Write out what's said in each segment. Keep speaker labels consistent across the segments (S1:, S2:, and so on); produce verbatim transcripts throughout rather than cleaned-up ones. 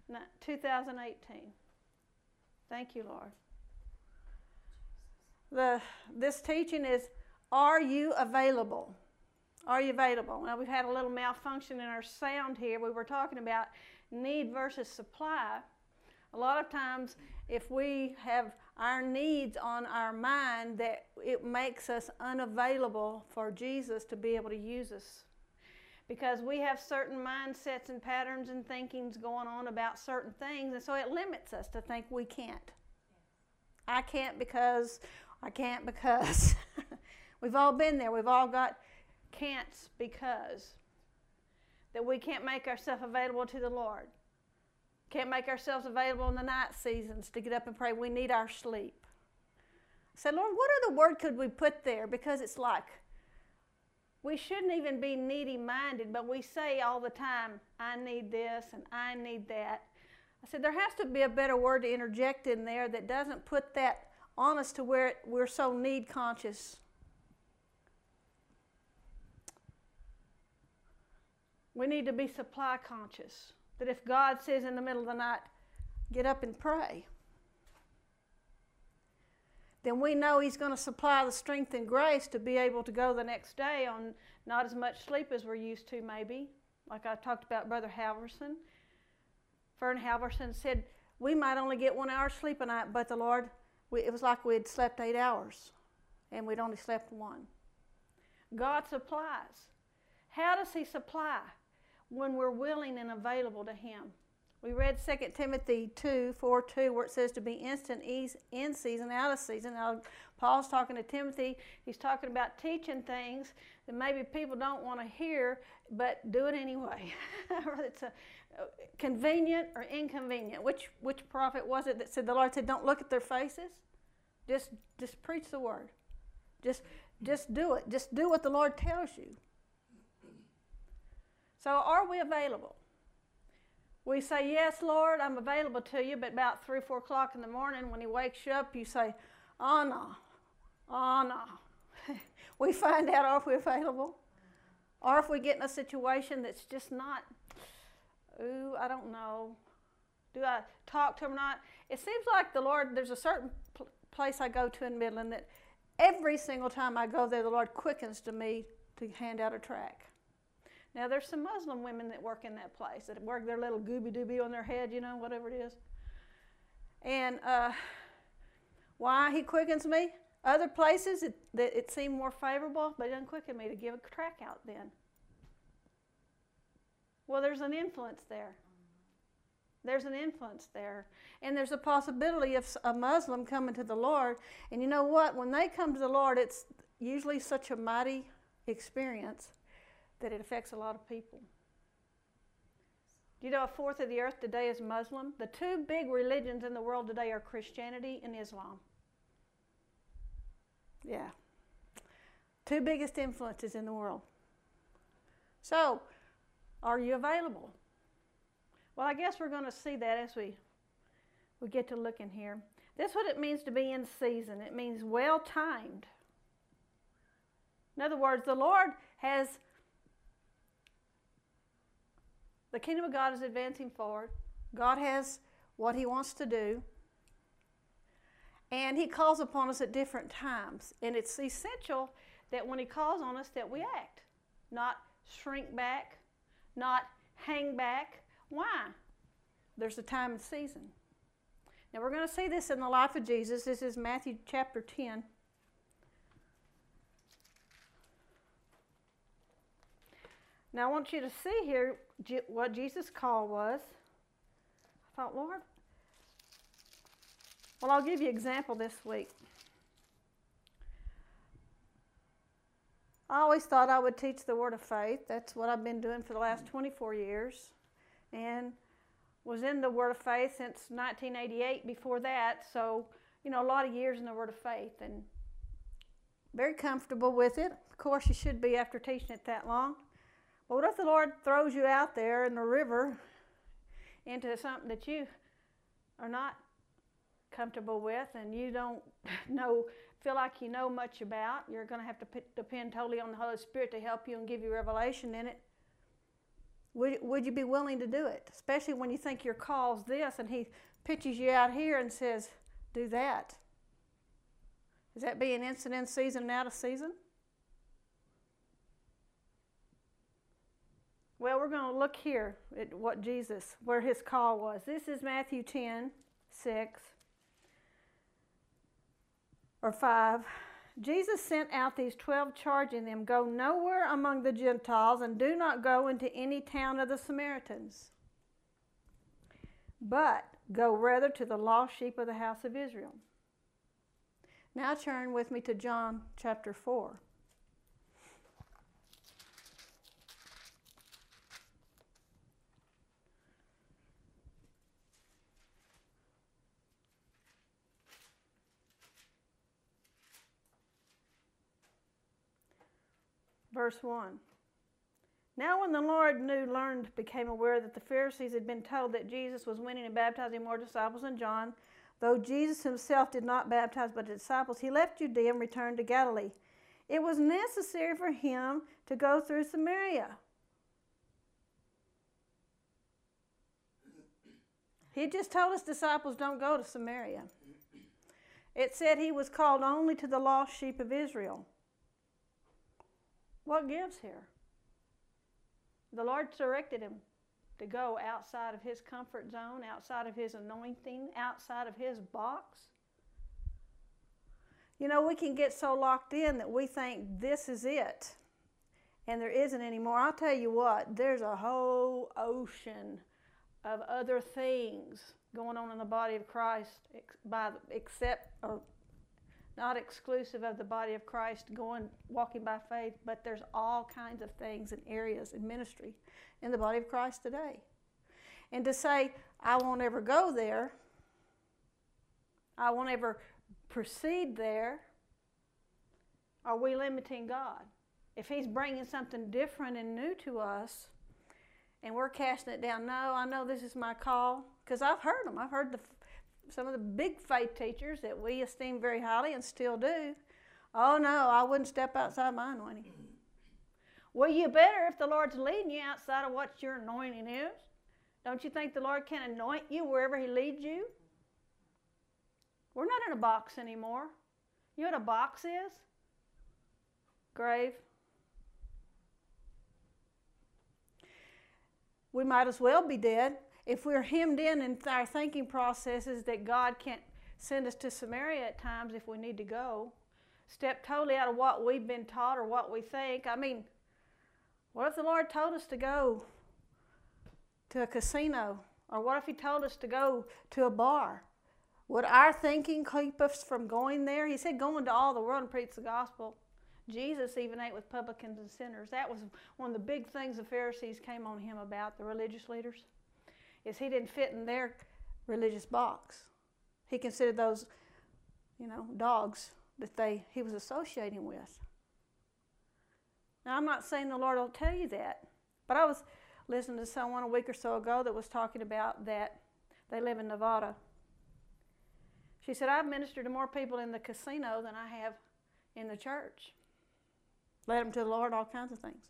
S1: two thousand eighteen. Thank you, Lord. The, this teaching is, are you available? Are you available? Now, we've had a little malfunction in our sound here. We were talking about need versus supply. A lot of times, if we have our needs on our mind, that it makes us unavailable for Jesus to be able to use us. Because we have certain mindsets and patterns and thinkings going on about certain things, and so it limits us to think we can't. I can't because, I can't because. We've all been there. We've all got can'ts because. That we can't make ourselves available to the Lord. Can't make ourselves available in the night seasons to get up and pray. We need our sleep. I said, Lord, what other word could we put there? Because it's like, we shouldn't even be needy-minded, but we say all the time, I need this and I need that. I said, there has to be a better word to interject in there that doesn't put that on us to where we're so need-conscious. We need to be supply-conscious. That if God says in the middle of the night, get up and pray, then we know He's going to supply the strength and grace to be able to go the next day on not as much sleep as we're used to, maybe. Like I talked about Brother Halverson. Fern Halverson said, we might only get one hour sleep a night, but the Lord, we, it was like we had slept eight hours, and we'd only slept one. God supplies. How does He supply? When we're willing and available to Him. We read Second Timothy two, four, two, where it says to be instant, ease, in season, out of season. Now, Paul's talking to Timothy. He's talking about teaching things that maybe people don't want to hear, but do it anyway. It's a, uh, convenient or inconvenient. Which which prophet was it that said, the Lord said, don't look at their faces? Just just preach the word. Just just do it. Just do what the Lord tells you. So are we available? We say, yes, Lord, I'm available to you, but about three, four o'clock in the morning when He wakes you up, you say, oh, no, oh, no. We find out, are we available? Or if we get in a situation that's just not, ooh, I don't know. Do I talk to Him or not? It seems like the Lord, there's a certain pl- place I go to in Midland that every single time I go there, the Lord quickens to me to hand out a tract. Now, there's some Muslim women that work in that place, that work their little gooby-dooby on their head, you know, whatever it is. And uh, why He quickens me? Other places, it, that it seemed more favorable, but He doesn't quicken me to give a tract out then. Well, there's an influence there. There's an influence there. And there's a possibility of a Muslim coming to the Lord. And you know what? When they come to the Lord, it's usually such a mighty experience that it affects a lot of people. Do you know a fourth of the earth today is Muslim? The two big religions in the world today are Christianity and Islam. Yeah. Two biggest influences in the world. So, are you available? Well, I guess we're going to see that as we, we get to look in here. This is what it means to be in season. It means well-timed. In other words, the Lord has the kingdom of God is advancing forward. God has what He wants to do. And He calls upon us at different times. And it's essential that when He calls on us that we act. Not shrink back. Not hang back. Why? There's a time and season. Now we're going to see this in the life of Jesus. This is Matthew chapter ten. Now I want you to see here what Jesus' call was. I thought, Lord, well, I'll give you an example this week. I always thought I would teach the Word of Faith. That's what I've been doing for the last twenty-four years. And was in the Word of Faith since nineteen eighty-eight before that. So, you know, a lot of years in the Word of Faith. And very comfortable with it. Of course, you should be after teaching it that long. But what if the Lord throws you out there in the river into something that you are not comfortable with and you don't know, feel like you know much about? You're going to have to p- depend totally on the Holy Spirit to help you and give you revelation in it. Would, would you be willing to do it? Especially when you think your call's this and he pitches you out here and says, do that. Is that being instant in season and out of season? Well, we're going to look here at what Jesus, where his call was. This is Matthew ten, six, or five. Jesus sent out these twelve, charging them, go nowhere among the Gentiles, and do not go into any town of the Samaritans, but go rather to the lost sheep of the house of Israel. Now turn with me to John chapter four. Verse one. Now when the Lord knew, learned, became aware that the Pharisees had been told that Jesus was winning and baptizing more disciples than John, though Jesus himself did not baptize but the disciples, he left Judea and returned to Galilee. It was necessary for him to go through Samaria. He just told his disciples, don't go to Samaria. It said he was called only to the lost sheep of Israel. What gives here? The Lord directed him to go outside of his comfort zone, outside of his anointing, outside of his box. You know, we can get so locked in that we think this is it, and there isn't anymore. I'll tell you what, there's a whole ocean of other things going on in the body of Christ, by except or not exclusive of the body of Christ, going walking by faith, but there's all kinds of things and areas in ministry in the body of Christ today. And to say, I won't ever go there, I won't ever proceed there, are we limiting God? If he's bringing something different and new to us, and we're casting it down, no, I know this is my call, because I've heard them. I've heard the some of the big faith teachers that we esteem very highly and still do. Oh no, I wouldn't step outside my anointing. Well, you better if the Lord's leading you outside of what your anointing is. Don't you think the Lord can anoint you wherever he leads you? We're not in a box anymore. You know what a box is? Grave. We might as well be dead. If we're hemmed in in our thinking processes that God can't send us to Samaria at times if we need to go, step totally out of what we've been taught or what we think. I mean, what if the Lord told us to go to a casino? Or what if he told us to go to a bar? Would our thinking keep us from going there? He said, go into all the world and preach the gospel. Jesus even ate with publicans and sinners. That was one of the big things the Pharisees came on him about, the religious leaders, is he didn't fit in their religious box. He considered those, you know, dogs that they he was associating with. Now, I'm not saying the Lord will tell you that, but I was listening to someone a week or so ago that was talking about that they live in Nevada. She said, I've ministered to more people in the casino than I have in the church. Led them to the Lord, all kinds of things.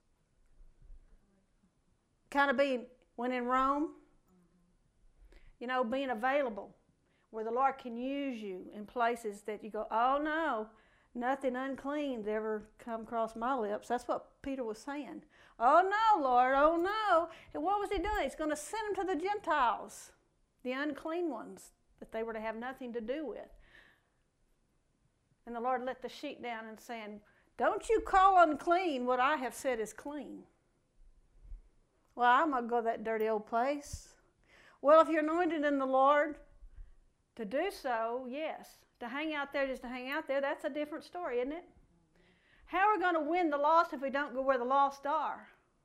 S1: Kind of being, when in Rome, you know, being available, where the Lord can use you in places that you go, oh no, nothing unclean's ever come across my lips. That's what Peter was saying. Oh no, Lord, oh no. And what was he doing? He's going to send them to the Gentiles, the unclean ones that they were to have nothing to do with. And the Lord let the sheet down and saying, don't you call unclean what I have said is clean. Well, I'm going to go to that dirty old place. Well, if you're anointed in the Lord to do so, yes. To hang out there just to hang out there, that's a different story, isn't it? How are we going to win the lost if we don't go where the lost are?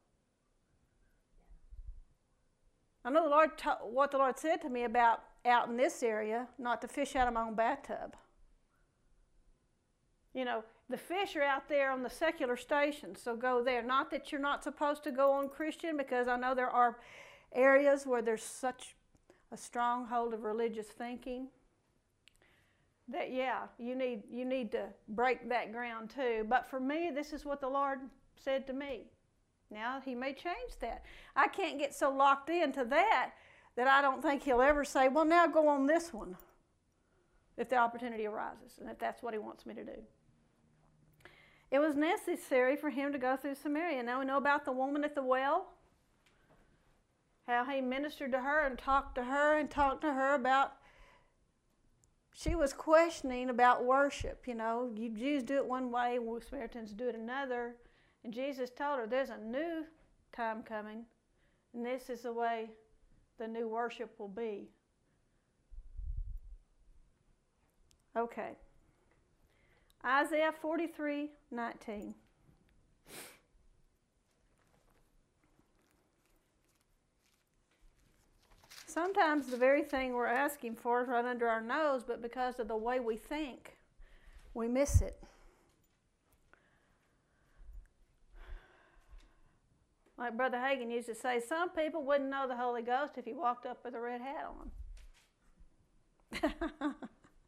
S1: I know the Lord ta- what the Lord said to me about out in this area, not to fish out of my own bathtub. You know, the fish are out there on the secular stations, so go there. Not that you're not supposed to go on Christian, because I know there are areas where there's such a stronghold of religious thinking that, yeah, you need, you need to break that ground too. But for me, this is what the Lord said to me. Now, he may change that. I can't get so locked into that that I don't think he'll ever say, well, now go on this one, if the opportunity arises, and if that's what he wants me to do. It was necessary for him to go through Samaria. Now we know about the woman at the well, how he ministered to her and talked to her and talked to her about, she was questioning about worship. You know, you Jews do it one way, we Samaritans do it another. And Jesus told her there's a new time coming, and this is the way the new worship will be. Okay. Isaiah forty-three nineteen. Sometimes the very thing we're asking for is right under our nose, but because of the way we think, we miss it. Like Brother Hagin used to say, some people wouldn't know the Holy Ghost if he walked up with a red hat on.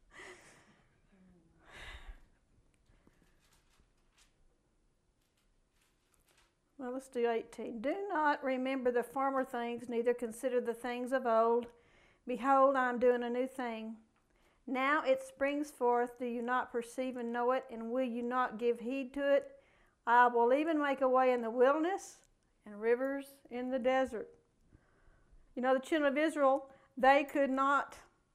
S1: Well, let's do eighteen. Do not remember the former things, neither consider the things of old. Behold, I am doing a new thing. Now it springs forth. Do you not perceive and know it? And will you not give heed to it? I will even make a way in the wilderness and rivers in the desert. You know, the children of Israel, they could not,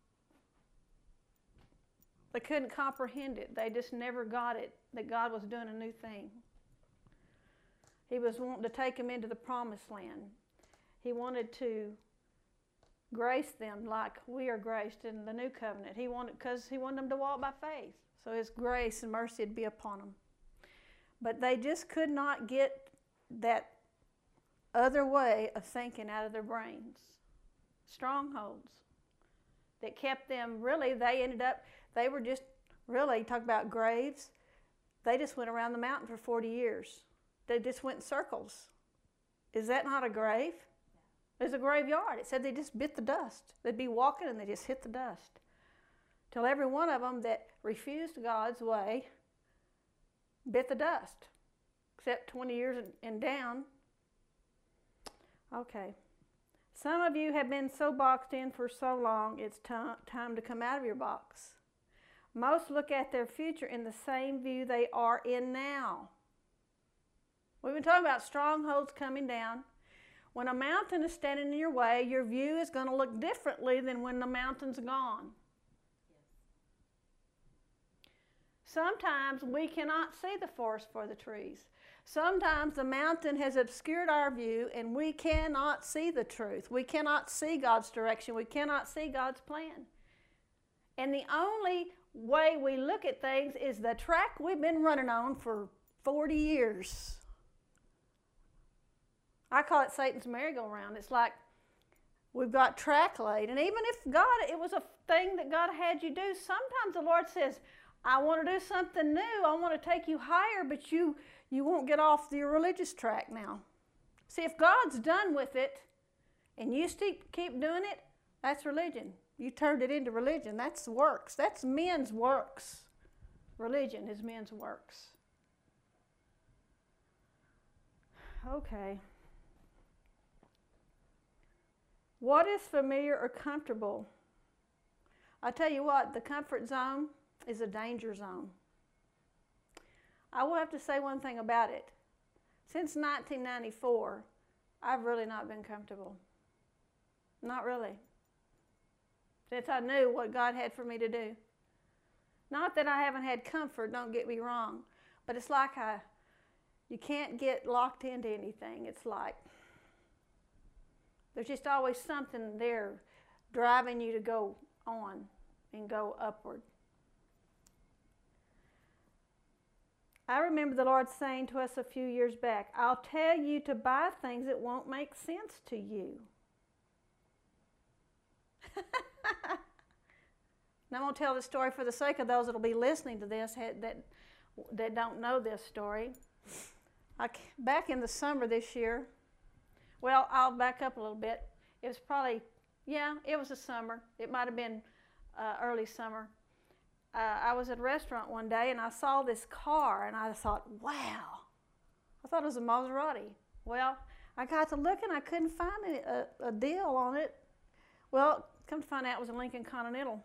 S1: they couldn't comprehend it. They just never got it, that God was doing a new thing. He was wanting to take them into the promised land. He wanted to grace them like we are graced in the new covenant. He wanted, because he wanted them to walk by faith. So his grace and mercy would be upon them. But they just could not get that other way of thinking out of their brains. Strongholds that kept them, really, they ended up, they were just, really, talk about graves. They just went around the mountain for forty years. They just went in circles. Is that not a grave? There's a graveyard. It said they just bit the dust. They'd be walking and they just hit the dust. Till every one of them that refused God's way bit the dust. Except twenty years and down. Okay. Some of you have been so boxed in for so long, it's t- time to come out of your box. Most look at their future in the same view they are in now. We've been talking about strongholds coming down. When a mountain is standing in your way, your view is going to look differently than when the mountain's gone. Sometimes we cannot see the forest for the trees. Sometimes the mountain has obscured our view and we cannot see the truth. We cannot see God's direction. We cannot see God's plan. And the only way we look at things is the track we've been running on for forty years. I call it Satan's merry-go-round. It's like we've got track laid. And even if God, it was a thing that God had you do, sometimes the Lord says, I want to do something new. I want to take you higher, but you, you won't get off your religious track now. See, if God's done with it and you keep, keep doing it, that's religion. You turned it into religion. That's works. That's men's works. Religion is men's works. Okay. What is familiar or comfortable? I tell you what, the comfort zone is a danger zone. I will have to say one thing about it. Since nineteen ninety-four, I've really not been comfortable. Not really. Since I knew what God had for me to do. Not that I haven't had comfort, don't get me wrong, but it's like I, you can't get locked into anything. It's like there's just always something there driving you to go on and go upward. I remember the Lord saying to us a few years back, I'll tell you to buy things that won't make sense to you. Now I'm going to tell the story for the sake of those that will be listening to this that, that don't know this story. I, back in the summer this year, well, I'll back up a little bit. It was probably, yeah, it was the summer. It might have been uh, early summer. Uh, I was at a restaurant one day and I saw this car and I thought, wow. I thought it was a Maserati. Well, I got to looking, I couldn't find a, a, a deal on it. Well, come to find out it was a Lincoln Continental.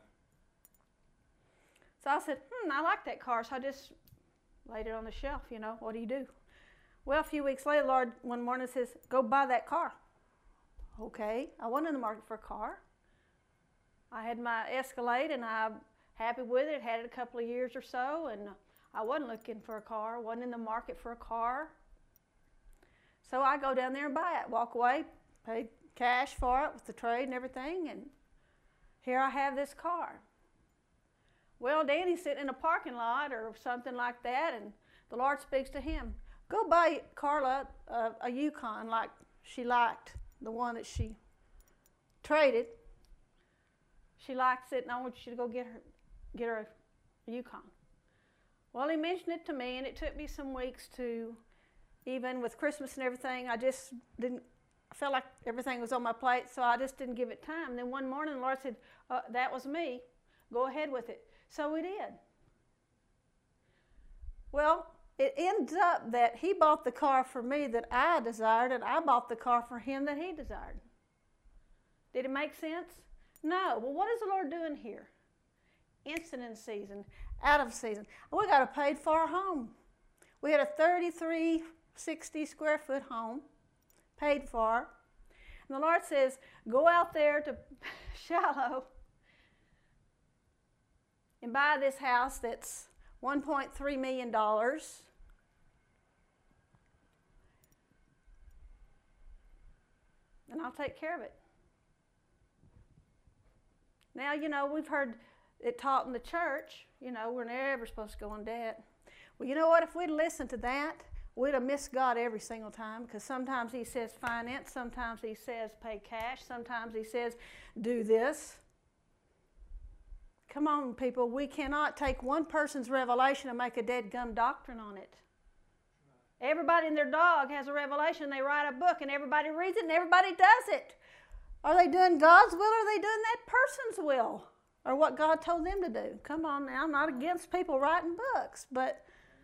S1: So I said, hmm, I like that car, so I just laid it on the shelf, you know, what do you do? Well, a few weeks later, the Lord one morning says, go buy that car. Okay, I wasn't in the market for a car. I had my Escalade, and I'm happy with it, had it a couple of years or so, and I wasn't looking for a car, wasn't in the market for a car. So I go down there and buy it, walk away, pay cash for it with the trade and everything, and here I have this car. Well, Danny's sitting in a parking lot or something like that, and the Lord speaks to him. Go buy Carla a, a Yukon like she liked, the one that she traded. She likes it, and I want you to go get her, get her a Yukon. Well, he mentioned it to me, and it took me some weeks to, even with Christmas and everything, I just didn't, I felt like everything was on my plate, so I just didn't give it time. And then one morning, the Lord said, uh, that was me. Go ahead with it. So we did. Well, it ends up that he bought the car for me that I desired, and I bought the car for him that he desired. Did it make sense? No. Well, what is the Lord doing here? Instant in season, out of season. We got a paid for home. We had a thirty-three sixty square foot home, paid for. And the Lord says, go out there to Shiloh and buy this house that's one point three million dollars. And I'll take care of it. Now, you know, we've heard it taught in the church, you know, we're never supposed to go in debt. Well, you know what? If we'd listened to that, we'd have missed God every single time, because sometimes he says finance, sometimes he says pay cash, sometimes he says do this. Come on, people. We cannot take one person's revelation and make a dead gum doctrine on it. Everybody and their dog has a revelation. They write a book, and everybody reads it, and everybody does it. Are they doing God's will, or are they doing that person's will, or what God told them to do? Come on now. I'm not against people writing books, but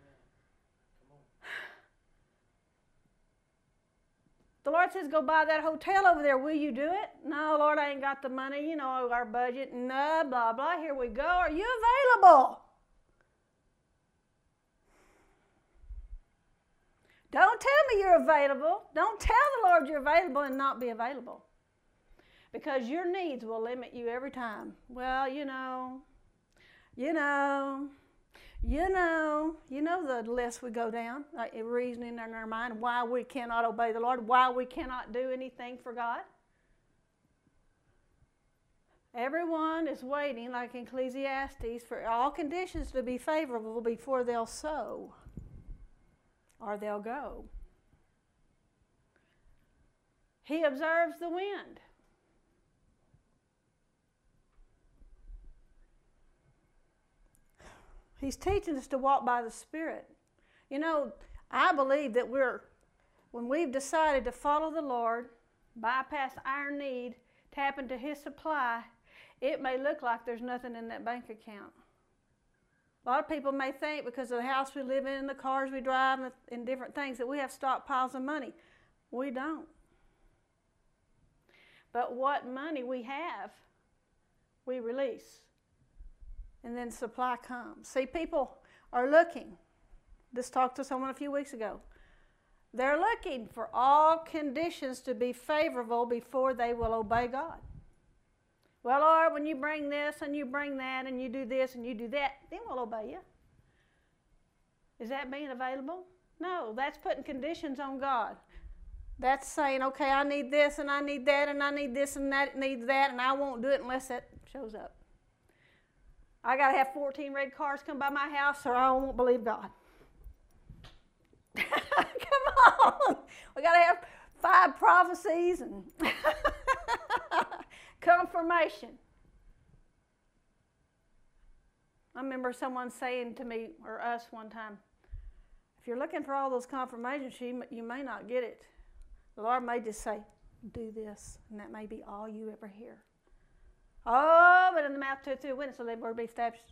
S1: the Lord says, go buy that hotel over there. Will you do it? No, Lord, I ain't got the money. You know, our budget. No, blah, blah. Here we go. Are you available? Don't tell me you're available. Don't tell the Lord you're available and not be available. Because your needs will limit you every time. Well, you know, you know, you know, you know the list we go down, like reasoning in our mind why we cannot obey the Lord, why we cannot do anything for God. Everyone is waiting, like in Ecclesiastes, for all conditions to be favorable before they'll sow or they'll go. He observes the wind. He's teaching us to walk by the Spirit. You know, I believe that we're, when we've decided to follow the Lord, bypass our need, tap into his supply, it may look like there's nothing in that bank account. A lot of people may think because of the house we live in and the cars we drive and, and different things that we have stockpiles of money. We don't. But what money we have, we release. And then supply comes. See, people are looking. Just talked to someone a few weeks ago. They're looking for all conditions to be favorable before they will obey God. Well, Lord, when you bring this and you bring that and you do this and you do that, then we'll obey you. Is that being available? No, that's putting conditions on God. That's saying, okay, I need this and I need that and I need this and that needs that, and I won't do it unless that shows up. I got to have fourteen red cars come by my house or I won't believe God. Come on. We got to have five prophecies and confirmation. I remember someone saying to me or us one time, if you're looking for all those confirmations, you, you may not get it. The Lord may just say, do this, and that may be all you ever hear. Oh, but in the mouth of two or three witnesses, so they were to be established.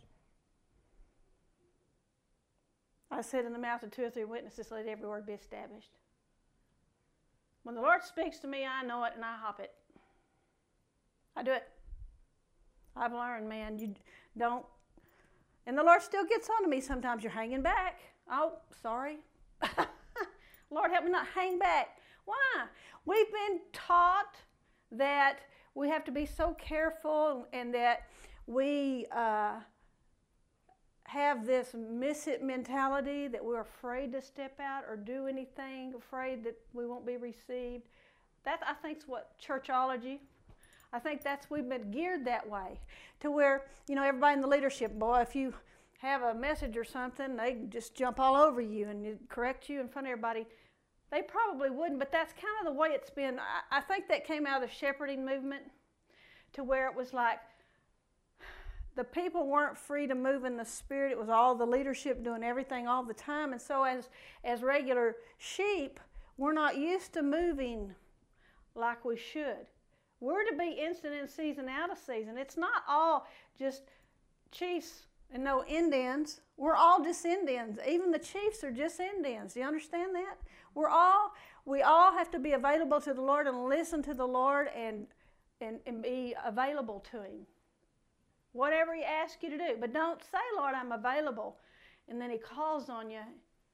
S1: I said in the mouth of two or three witnesses, let every word be established. When the Lord speaks to me, I know it and I hop it. I do it. I've learned, man, you don't. And the Lord still gets on to me sometimes. You're hanging back. Oh, sorry. Lord, help me not hang back. Why? We've been taught that we have to be so careful and that we uh, have this miss it mentality that we're afraid to step out or do anything, afraid that we won't be received. That, I think, is what churchology, I think that's, we've been geared that way to where, you know, everybody in the leadership, boy, if you have a message or something, they just jump all over you and correct you in front of everybody. They probably wouldn't, but that's kind of the way it's been. I, I think that came out of the shepherding movement to where it was like the people weren't free to move in the Spirit. It was all the leadership doing everything all the time. And so as, as regular sheep, we're not used to moving like we should. We're to be instant in season, out of season. It's not all just chiefs and no Indians. We're all just Indians. Even the chiefs are just Indians. Do you understand that? We're all, we all have to be available to the Lord and listen to the Lord and, and, and be available to Him. Whatever He asks you to do. But don't say, Lord, I'm available. And then He calls on you.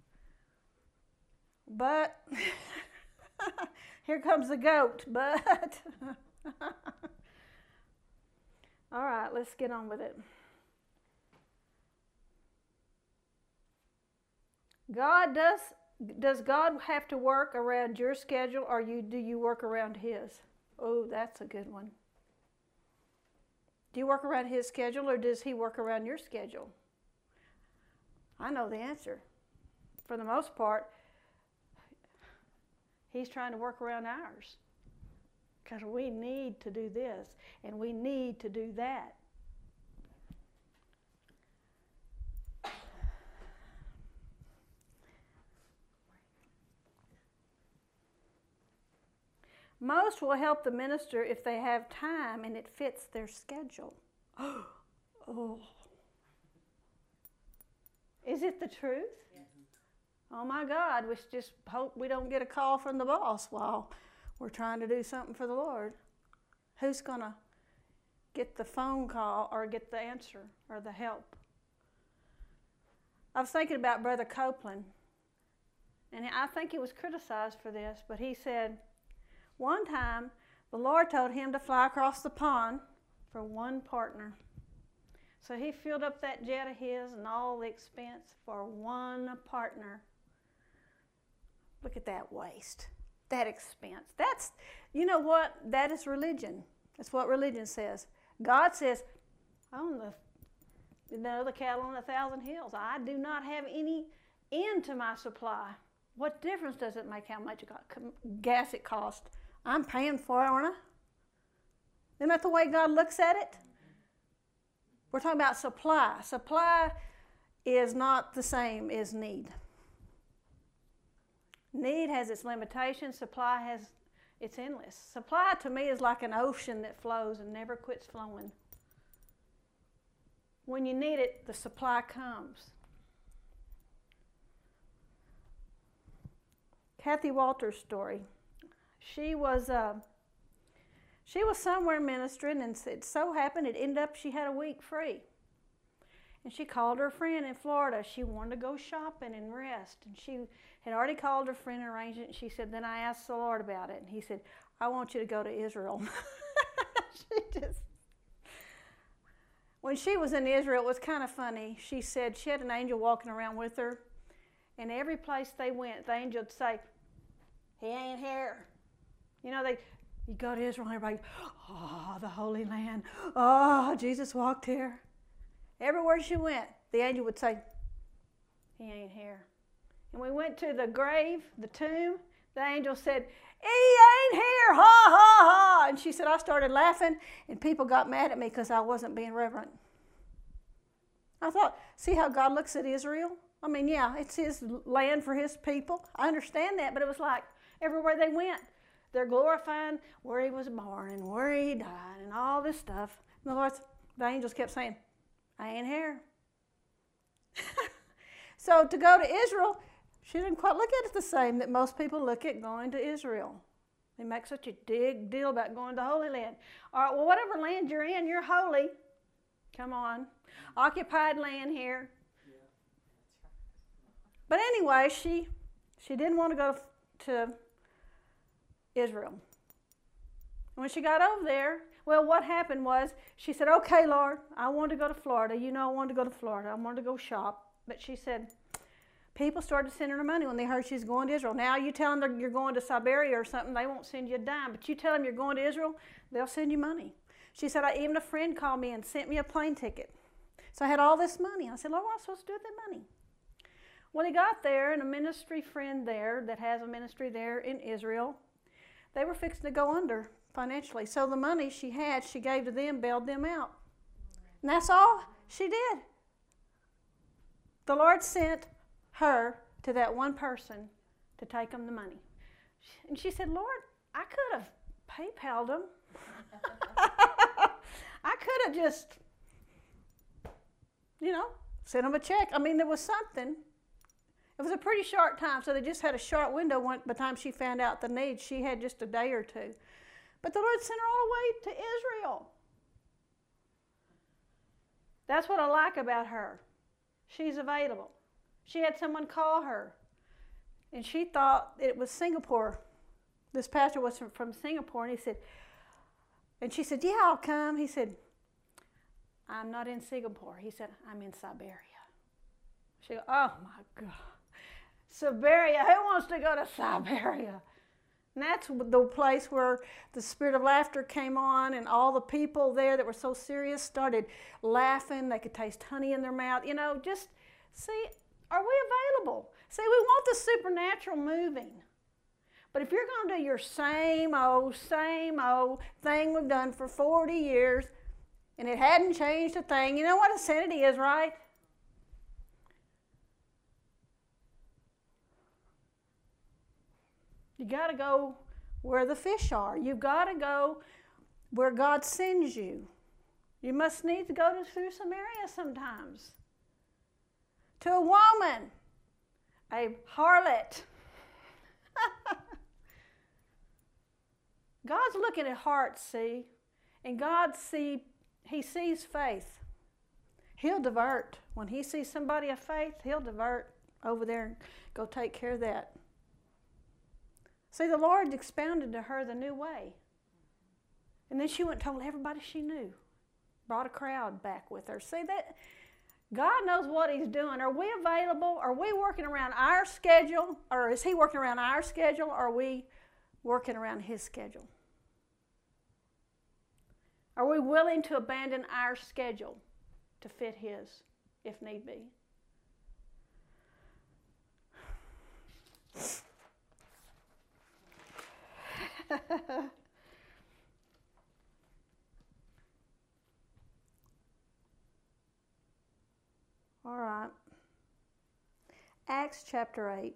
S1: But, here comes the goat, but. All right, let's get on with it. God does, does God have to work around your schedule, or you, do you work around His? Oh, that's a good one. Do you work around His schedule, or does He work around your schedule? I know the answer. For the most part, He's trying to work around ours. Because we need to do this, and we need to do that. Most will help the minister if they have time and it fits their schedule. Oh. Is it the truth? Yes. Oh my God, we just hope we don't get a call from the boss while we're trying to do something for the Lord. Who's going to get the phone call or get the answer or the help? I was thinking about Brother Copeland, and I think he was criticized for this, but he said one time the Lord told him to fly across the pond for one partner. So he filled up that jet of his and all the expense for one partner. Look at that waste. That expense. That's, you know what? That is religion. That's what religion says. God says, own the, you know, the cattle on a thousand hills. I do not have any end to my supply. What difference does it make how much gas it costs? I'm paying for it, aren't I? Isn't that the way God looks at it? We're talking about supply. Supply is not the same as need. Need has its limitations. Supply has its endless. Supply to me is like an ocean that flows and never quits flowing. When you need it, the supply comes. Kathy Walter's story. She was uh, she was somewhere ministering, and it so happened it ended up she had a week free. And she called her friend in Florida. She wanted to go shopping and rest. And she had already called her friend and arranged it. And she said, then I asked the Lord about it. And He said, I want you to go to Israel. She just, when she was in Israel, it was kind of funny. She said she had an angel walking around with her. And every place they went, the angel would say, he ain't here. You know, they, you go to Israel and everybody, oh, the Holy Land. Oh, Jesus walked here. Everywhere she went, the angel would say, he ain't here. And we went to the grave, the tomb. The angel said, he ain't here, ha, ha, ha. And she said, I started laughing, and people got mad at me because I wasn't being reverent. I thought, see how God looks at Israel? I mean, yeah, it's His land for His people. I understand that, but it was like everywhere they went, they're glorifying where He was born and where He died and all this stuff. In other words, the angels kept saying, I ain't here. So to go to Israel, she didn't quite look at it the same that most people look at going to Israel. They make such a big deal about going to the Holy Land. All right, well, whatever land you're in, you're holy. Come on. Occupied land here. But anyway, she she didn't want to go to Israel. And when she got over there, well, what happened was she said, okay, Lord, I want to go to Florida. You know I wanted to go to Florida. I wanted to go shop. But she said, people started sending her money when they heard she's going to Israel. Now you tell them you're going to Siberia or something, they won't send you a dime. But you tell them you're going to Israel, they'll send you money. She said, I, even a friend called me and sent me a plane ticket. So I had all this money. I said, Lord, what am I supposed to do with that money? When he got there, and a ministry friend there that has a ministry there in Israel, they were fixing to go under financially. So the money she had, she gave to them, bailed them out. And that's all she did. The Lord sent her to that one person to take them the money. And she said, Lord, I could have PayPal'd them. I could have just, you know, sent them a check. I mean, there was something. It was a pretty short time, so they just had a short window by the time she found out the need. She had just a day or two. But the Lord sent her all the way to Israel. That's what I like about her. She's available. She had someone call her, and she thought it was Singapore. This pastor was from, from Singapore, and he said, and she said, yeah, I'll come. He said, I'm not in Singapore. He said, I'm in Siberia. She goes, oh my God. Siberia, who wants to go to Siberia? And that's the place where the spirit of laughter came on, and all the people there that were so serious started laughing. They could taste honey in their mouth. You know, just see, are we available? See, we want the supernatural moving. But if you're going to do your same old, same old thing we've done for forty years, and it hadn't changed a thing, you know what insanity is, right? You got to go where the fish are. You've got to go where God sends you. You must need to go to, through Samaria sometimes. To a woman, a harlot. God's looking at hearts, see? And God see, he sees faith. He'll divert. When he sees somebody of faith, he'll divert over there and go take care of that. See, the Lord expounded to her the new way. And then she went and told everybody she knew. Brought a crowd back with her. See, that God knows what he's doing. Are we available? Are we working around our schedule? Or is he working around our schedule? Or are we working around his schedule? Are we willing to abandon our schedule to fit his, if need be? All right. Acts chapter eight.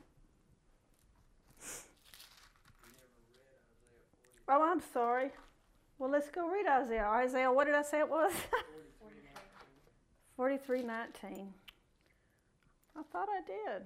S1: Oh, I'm sorry. Well, let's go read Isaiah. Isaiah, what did I say it was? forty-three nineteen. I thought I did.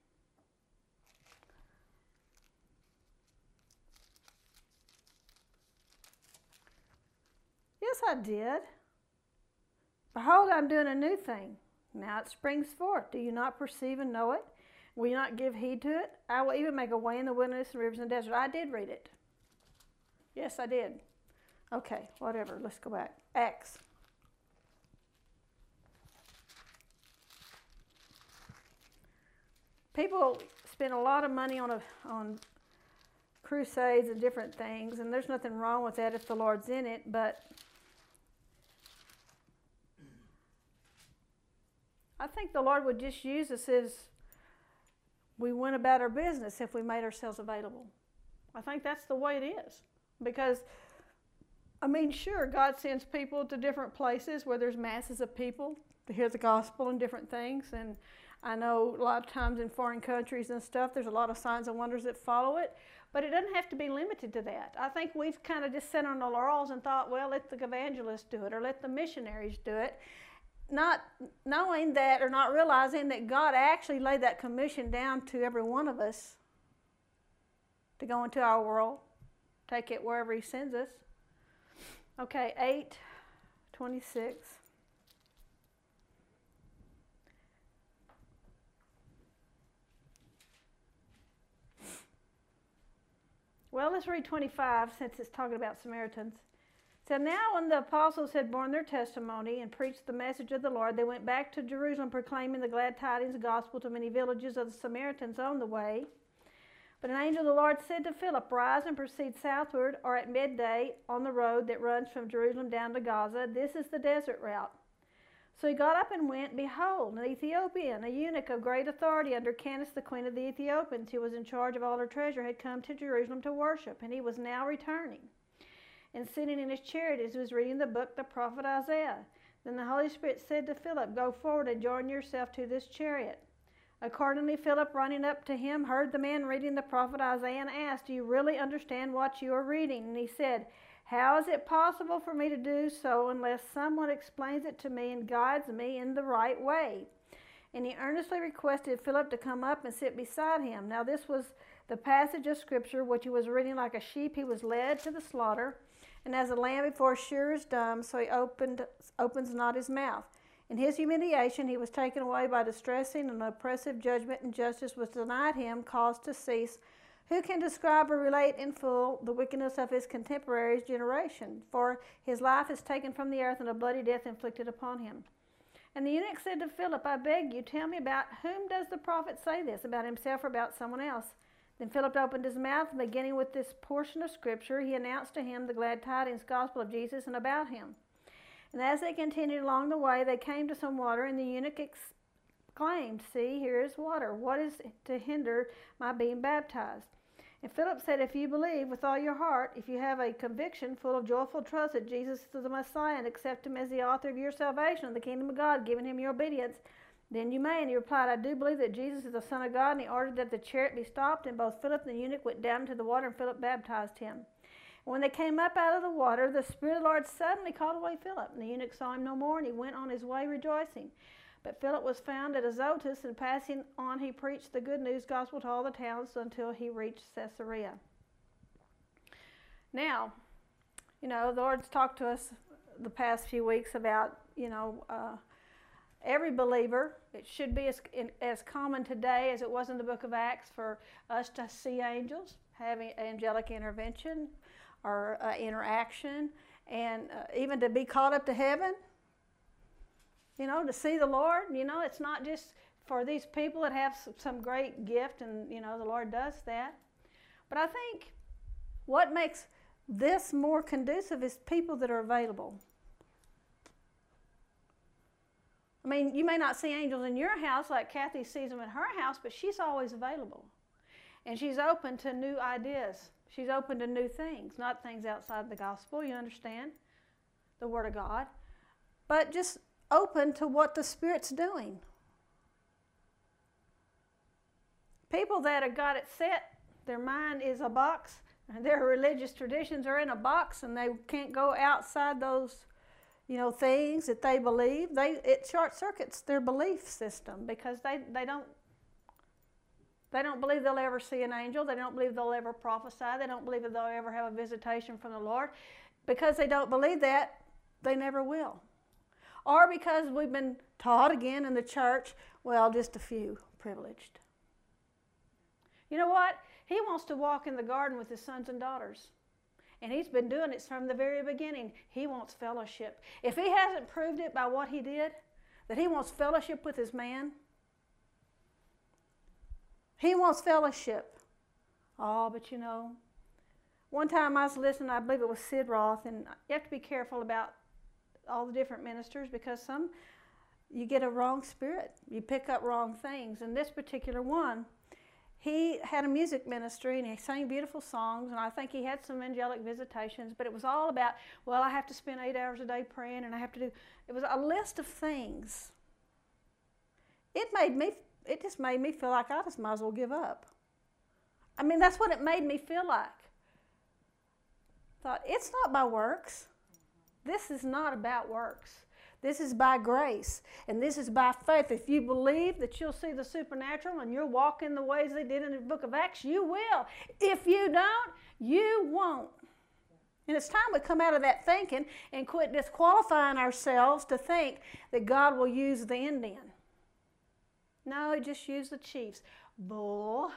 S1: Yes, I did. Behold, I'm doing a new thing. Now it springs forth. Do you not perceive and know it? Will you not give heed to it? I will even make a way in the wilderness and rivers in the desert. I did read it. Yes, I did. Okay, whatever. Let's go back. Acts. People spend a lot of money on a, on crusades and different things, and there's nothing wrong with that if the Lord's in it, but I think the Lord would just use us as we went about our business if we made ourselves available. I think that's the way it is. Because, I mean, sure, God sends people to different places where there's masses of people to hear the gospel and different things. And I know a lot of times in foreign countries and stuff, there's a lot of signs and wonders that follow it. But it doesn't have to be limited to that. I think we've kind of just sat on the laurels and thought, well, let the evangelists do it or let the missionaries do it. Not knowing that or not realizing that God actually laid that commission down to every one of us to go into our world take it wherever he sends us. Okay, eight twenty-six. Well, let's read twenty-five since it's talking about Samaritans. So now when the apostles had borne their testimony and preached the message of the Lord, they went back to Jerusalem proclaiming the glad tidings gospel to many villages of the Samaritans on the way. But an angel of the Lord said to Philip, "Rise and proceed southward, or at midday on the road that runs from Jerusalem down to Gaza. This is the desert route." So he got up and went. Behold, an Ethiopian, a eunuch of great authority under Candace, the queen of the Ethiopians, who was in charge of all her treasure, had come to Jerusalem to worship, and he was now returning. And sitting in his chariot as he was reading the book, the prophet Isaiah. Then the Holy Spirit said to Philip, "Go forward and join yourself to this chariot." Accordingly, Philip, running up to him, heard the man reading the prophet Isaiah and asked, "Do you really understand what you are reading?" And he said, "How is it possible for me to do so unless someone explains it to me and guides me in the right way?" And he earnestly requested Philip to come up and sit beside him. Now this was the passage of Scripture which he was reading. Like a sheep he was led to the slaughter, and as a lamb before a shearer is dumb, so he opened, opens not his mouth. In his humiliation he was taken away by distressing and oppressive judgment, and justice was denied him, caused to cease. Who can describe or relate in full the wickedness of his contemporaries' generation? For his life is taken from the earth, and a bloody death inflicted upon him. And the eunuch said to Philip, "I beg you, tell me, about whom does the prophet say this, about himself or about someone else?" Then Philip opened his mouth, and beginning with this portion of Scripture, he announced to him the glad tidings gospel of Jesus and about him. And as they continued along the way, they came to some water, and the eunuch exclaimed, "See, here is water. What is to hinder my being baptized?" And Philip said, "If you believe with all your heart, if you have a conviction full of joyful trust that Jesus is the Messiah, and accept him as the author of your salvation, the kingdom of God, giving him your obedience, then you may." And he replied, "I do believe that Jesus is the Son of God." And he ordered that the chariot be stopped, and both Philip and the eunuch went down into the water, and Philip baptized him. And when they came up out of the water, the Spirit of the Lord suddenly called away Philip. And the eunuch saw him no more, and he went on his way rejoicing. But Philip was found at Azotus, and passing on he preached the good news gospel to all the towns until he reached Caesarea. Now, you know, the Lord's talked to us the past few weeks about, you know, uh, every believer. It should be as, in, as common today as it was in the book of Acts for us to see angels, having angelic intervention or uh, interaction, and uh, even to be caught up to heaven. You know, to see the Lord. You know, it's not just for these people that have some great gift, and, you know, the Lord does that. But I think what makes this more conducive is people that are available. I mean, you may not see angels in your house like Kathy sees them in her house, but she's always available. And she's open to new ideas. She's open to new things, not things outside the gospel, you understand? The Word of God. But just open to what the Spirit's doing. People that have got it set, their mind is a box, and their religious traditions are in a box, and they can't go outside those, you know, things that they believe. They it short circuits their belief system, because they, they don't they don't believe they'll ever see an angel. They don't believe they'll ever prophesy. They don't believe that they'll ever have a visitation from the Lord. Because they don't believe that, they never will. Or because we've been taught again in the church, well, just a few privileged. You know what? He wants to walk in the garden with his sons and daughters. And he's been doing it from the very beginning. He wants fellowship. If he hasn't proved it by what he did, that he wants fellowship with his man, he wants fellowship. Oh, but you know, one time I was listening, I believe it was Sid Roth, and you have to be careful about all the different ministers, because some, you get a wrong spirit. You pick up wrong things. And this particular one, he had a music ministry, and he sang beautiful songs, and I think he had some angelic visitations, but it was all about, well, I have to spend eight hours a day praying, and I have to do, it was a list of things. It made me, it just made me feel like I just might as well give up. I mean, that's what it made me feel like. Thought, it's not by works. This is not about works. This is by grace, and this is by faith. If you believe that you'll see the supernatural and you'll walk in the ways they did in the book of Acts, you will. If you don't, You won't. And it's time we come out of that thinking and quit disqualifying ourselves to think that God will use the Indian. No, he just used the chiefs. Bull.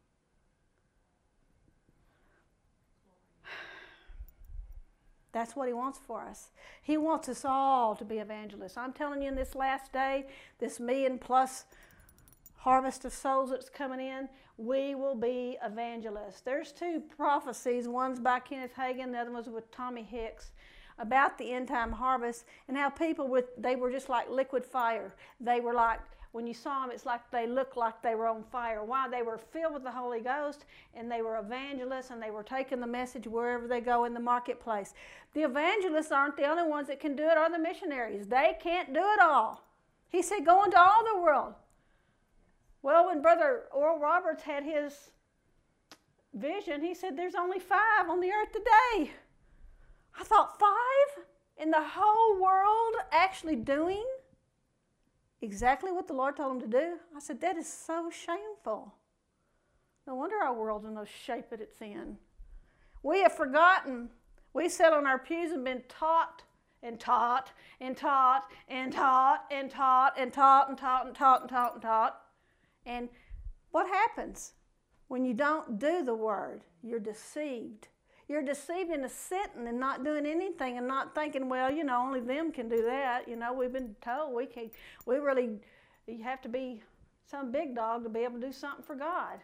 S1: That's what he wants for us. He wants us all to be evangelists. I'm telling you, in this last day, this million plus harvest of souls that's coming in, we will be evangelists. There's two prophecies. One's by Kenneth Hagin, the other one's with Tommy Hicks, about the end time harvest and how people, with they were just like liquid fire. They were like, when you saw them, it's like they looked like they were on fire. Why? They were filled with the Holy Ghost, and they were evangelists, and they were taking the message wherever they go in the marketplace. The evangelists aren't the only ones that can do it, or the missionaries. They can't do it all. He said, go into all the world. Well, when Brother Oral Roberts had his vision, he said, there's only five on the earth today. I thought, five in the whole world actually doing exactly what the Lord told him to do? I said, that is so shameful. No wonder our world's in the shape that it's in. We have forgotten. We sat on our pews and been taught and taught and taught and taught and taught and taught and taught and taught and taught and taught. And what happens when you don't do the word? You're deceived. You're deceived into sitting and not doing anything and not thinking, well, you know, only them can do that. You know, we've been told we can. We really, you have to be some big dog to be able to do something for God.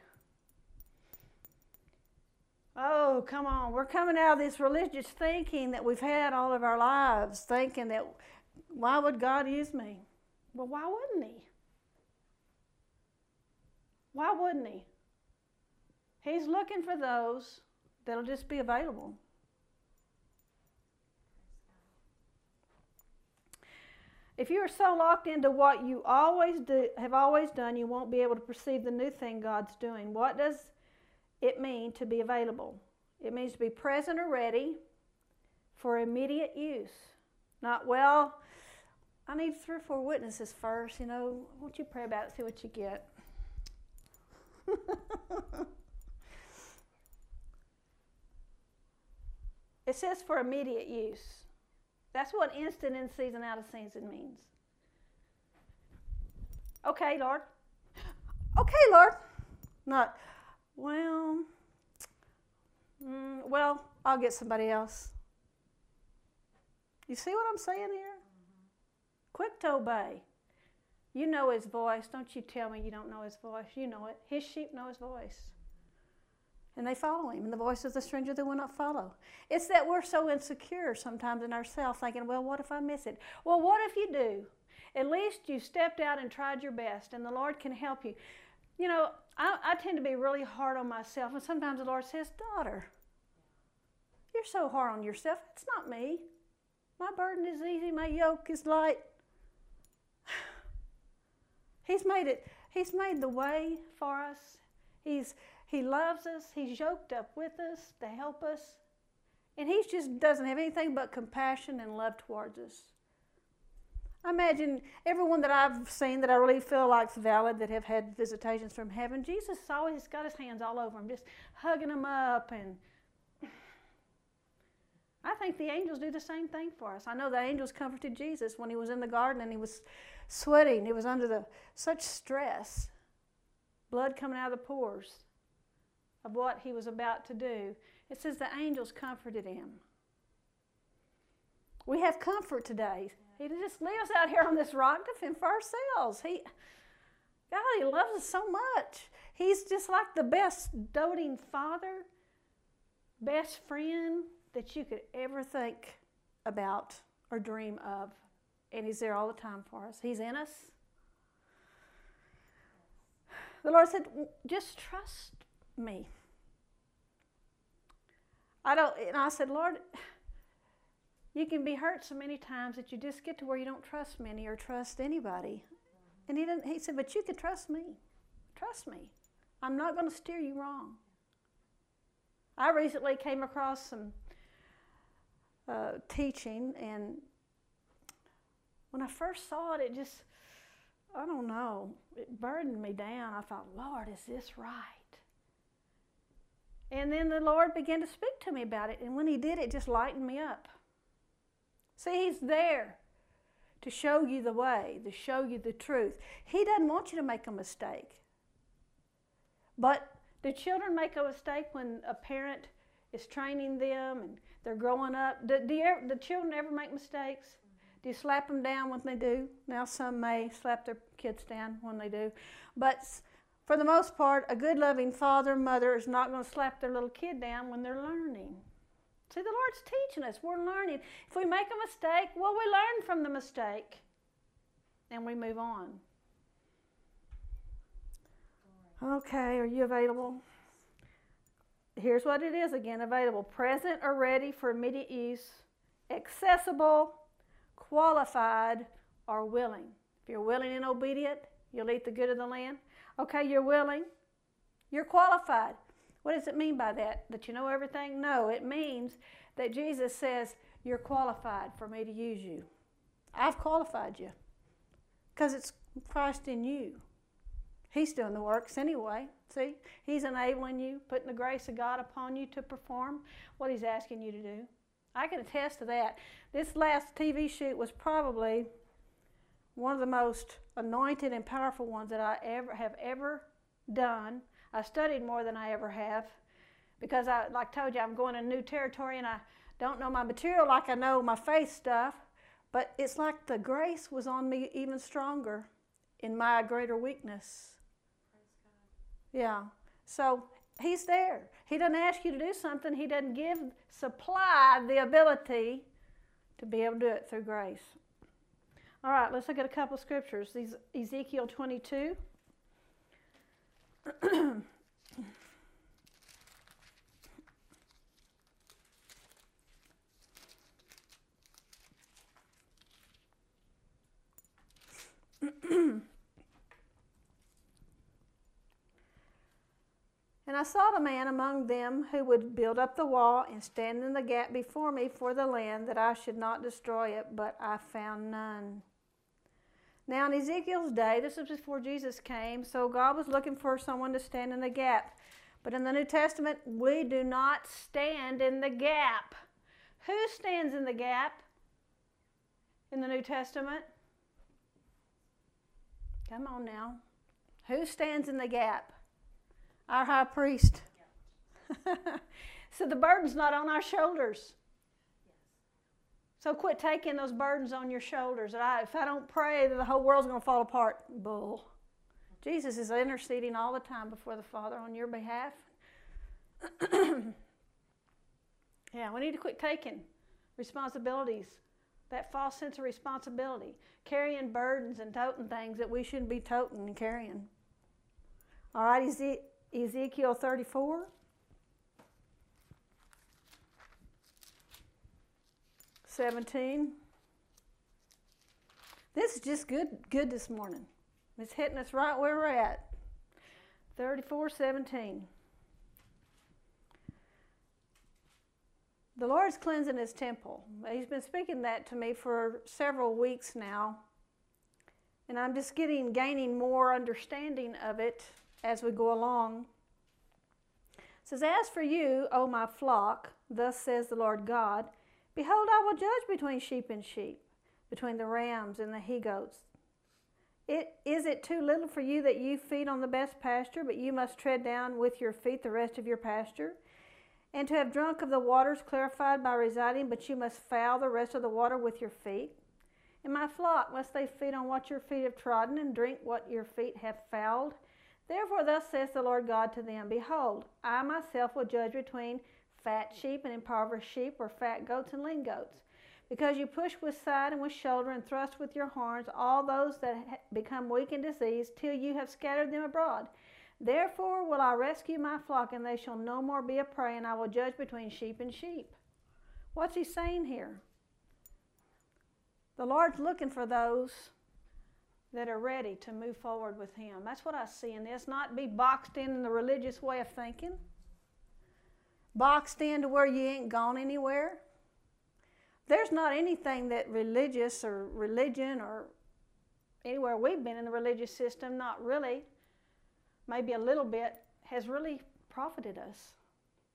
S1: Oh, come on. We're coming out of this religious thinking that we've had all of our lives, thinking that, why would God use me? Well, why wouldn't he? Why wouldn't he? He's looking for those that'll just be available. If you are so locked into what you always do, have always done, you won't be able to perceive the new thing God's doing. What does it mean to be available? It means to be present or ready for immediate use. Not, well, I need three or four witnesses first, you know, won't you pray about it, see what you get. It says for immediate use. That's what instant in season, out of season means. Okay, Lord. Okay, Lord. Not, well, mm, well, I'll get somebody else. You see what I'm saying here? Mm-hmm. Quick to obey. You know his voice. Don't you tell me you don't know his voice. You know it. His sheep know his voice. And they follow him. And the voice of the stranger they will not follow. It's that we're so insecure sometimes in ourselves, thinking, well, what if I miss it? Well, what if you do? At least you stepped out and tried your best, and the Lord can help you. You know, I, I tend to be really hard on myself, and sometimes the Lord says, daughter, you're so hard on yourself. It's not me. My burden is easy. My yoke is light. He's made it. He's made the way for us. He's He loves us. He's yoked up with us to help us. And he just doesn't have anything but compassion and love towards us. I imagine everyone that I've seen that I really feel like's valid, that have had visitations from heaven, Jesus always got his hands all over them, just hugging them up. And I think the angels do the same thing for us. I know the angels comforted Jesus when he was in the garden and he was sweating. He was under the such stress, blood coming out of the pores of what he was about to do. It says the angels comforted him. We have comfort today. He just lives out here on this rock to fend for ourselves. He, God, he loves us so much. He's just like the best doting father, best friend that you could ever think about or dream of. And he's there all the time for us. He's in us. The Lord said, just trust me. I don't, and I said, Lord, you can be hurt so many times that you just get to where you don't trust many or trust anybody. And he didn't, he said, but you can trust me. Trust me. I'm not going to steer you wrong. I recently came across some uh, teaching, and when I first saw it, it just, I don't know, it burdened me down. I thought, Lord, is this right? And then the Lord began to speak to me about it. And when he did, it just lightened me up. See, he's there to show you the way, to show you the truth. He doesn't want you to make a mistake. But do children make a mistake when a parent is training them and they're growing up? Do, do, you ever, do children ever make mistakes? Do you slap them down when they do? Now some may slap their kids down when they do. But for the most part, a good loving father or mother is not going to slap their little kid down when they're learning. See, the Lord's teaching us. We're learning. If we make a mistake, well, we learn from the mistake. And we move on. Okay, are you available? Here's what it is again. Available. Present or ready for immediate use. Accessible, qualified, or willing. If you're willing and obedient, you'll eat the good of the land. Okay, you're willing. You're qualified. What does it mean by that? That you know everything? No, it means that Jesus says, you're qualified for me to use you. I've qualified you because it's Christ in you. He's doing the works anyway. See, he's enabling you, putting the grace of God upon you to perform what he's asking you to do. I can attest to that. This last T V shoot was probably one of the most anointed and powerful ones that I ever have ever done. I studied more than I ever have because, I, like I told you, I'm going in new territory and I don't know my material like I know my faith stuff, but it's like the grace was on me even stronger in my greater weakness. Yeah, so he's there. He doesn't ask you to do something. He doesn't give, supply the ability to be able to do it through grace. All right, let's look at a couple of scriptures. These Ezekiel twenty-two. And I sought a man among them who would build up the wall and stand in the gap before me for the land, that I should not destroy it, but I found none. Now in Ezekiel's day, this was before Jesus came, so God was looking for someone to stand in the gap. But in the New Testament, we do not stand in the gap. Who stands in the gap in the New Testament? Come on now. Who stands in the gap? Our high priest. Yeah. So the burden's not on our shoulders. Yes. So quit taking those burdens on your shoulders. I, if I don't pray, the whole world's going to fall apart. Bull. Jesus is interceding all the time before the Father on your behalf. Yeah, we need to quit taking responsibilities, that false sense of responsibility, carrying burdens and toting things that we shouldn't be toting and carrying. All right, Eze- Ezekiel thirty-four. seventeen. This is just good, good this morning. It's hitting us right where we're at. thirty-four seventeen. The Lord's cleansing his temple. He's been speaking that to me for several weeks now. And I'm just getting, gaining more understanding of it as we go along. It says, as for you, O my flock, thus says the Lord God, behold, I will judge between sheep and sheep, between the rams and the he-goats. It, is it too little for you that you feed on the best pasture, but you must tread down with your feet the rest of your pasture? And to have drunk of the waters clarified by residing, but you must foul the rest of the water with your feet? And my flock, must they feed on what your feet have trodden, and drink what your feet have fouled? Therefore thus says the Lord God to them, behold, I myself will judge between fat sheep and impoverished sheep, or fat goats and lean goats. Because you push with side and with shoulder, and thrust with your horns all those that become weak and diseased, till you have scattered them abroad. Therefore will I rescue my flock, and they shall no more be a prey, and I will judge between sheep and sheep. What's he saying here? The Lord's looking for those that are ready to move forward with him. That's what I see in this, not be boxed in in the religious way of thinking. Boxed in to where you ain't gone anywhere. There's not anything that religious or religion or anywhere we've been in the religious system, not really, maybe a little bit, has really profited us.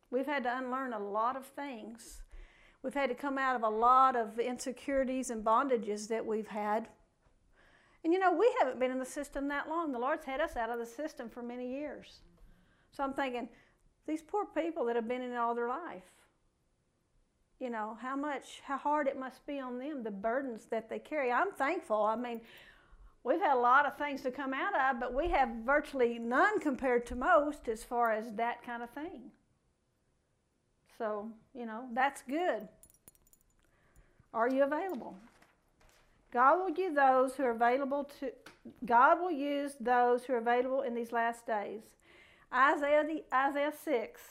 S1: We've had to unlearn a lot of things. We've had to come out of a lot of insecurities and bondages that we've had. And you know, we haven't been in the system that long. The Lord's had us out of the system for many years. So I'm thinking, these poor people that have been in it all their life, you know, how much, how hard it must be on them, the burdens that they carry. I'm thankful. I mean, we've had a lot of things to come out of, but we have virtually none compared to most as far as that kind of thing. So, you know, that's good. Are you available? God will use those who are available to, God will use those who are available in these last days. Isaiah, the, Isaiah six.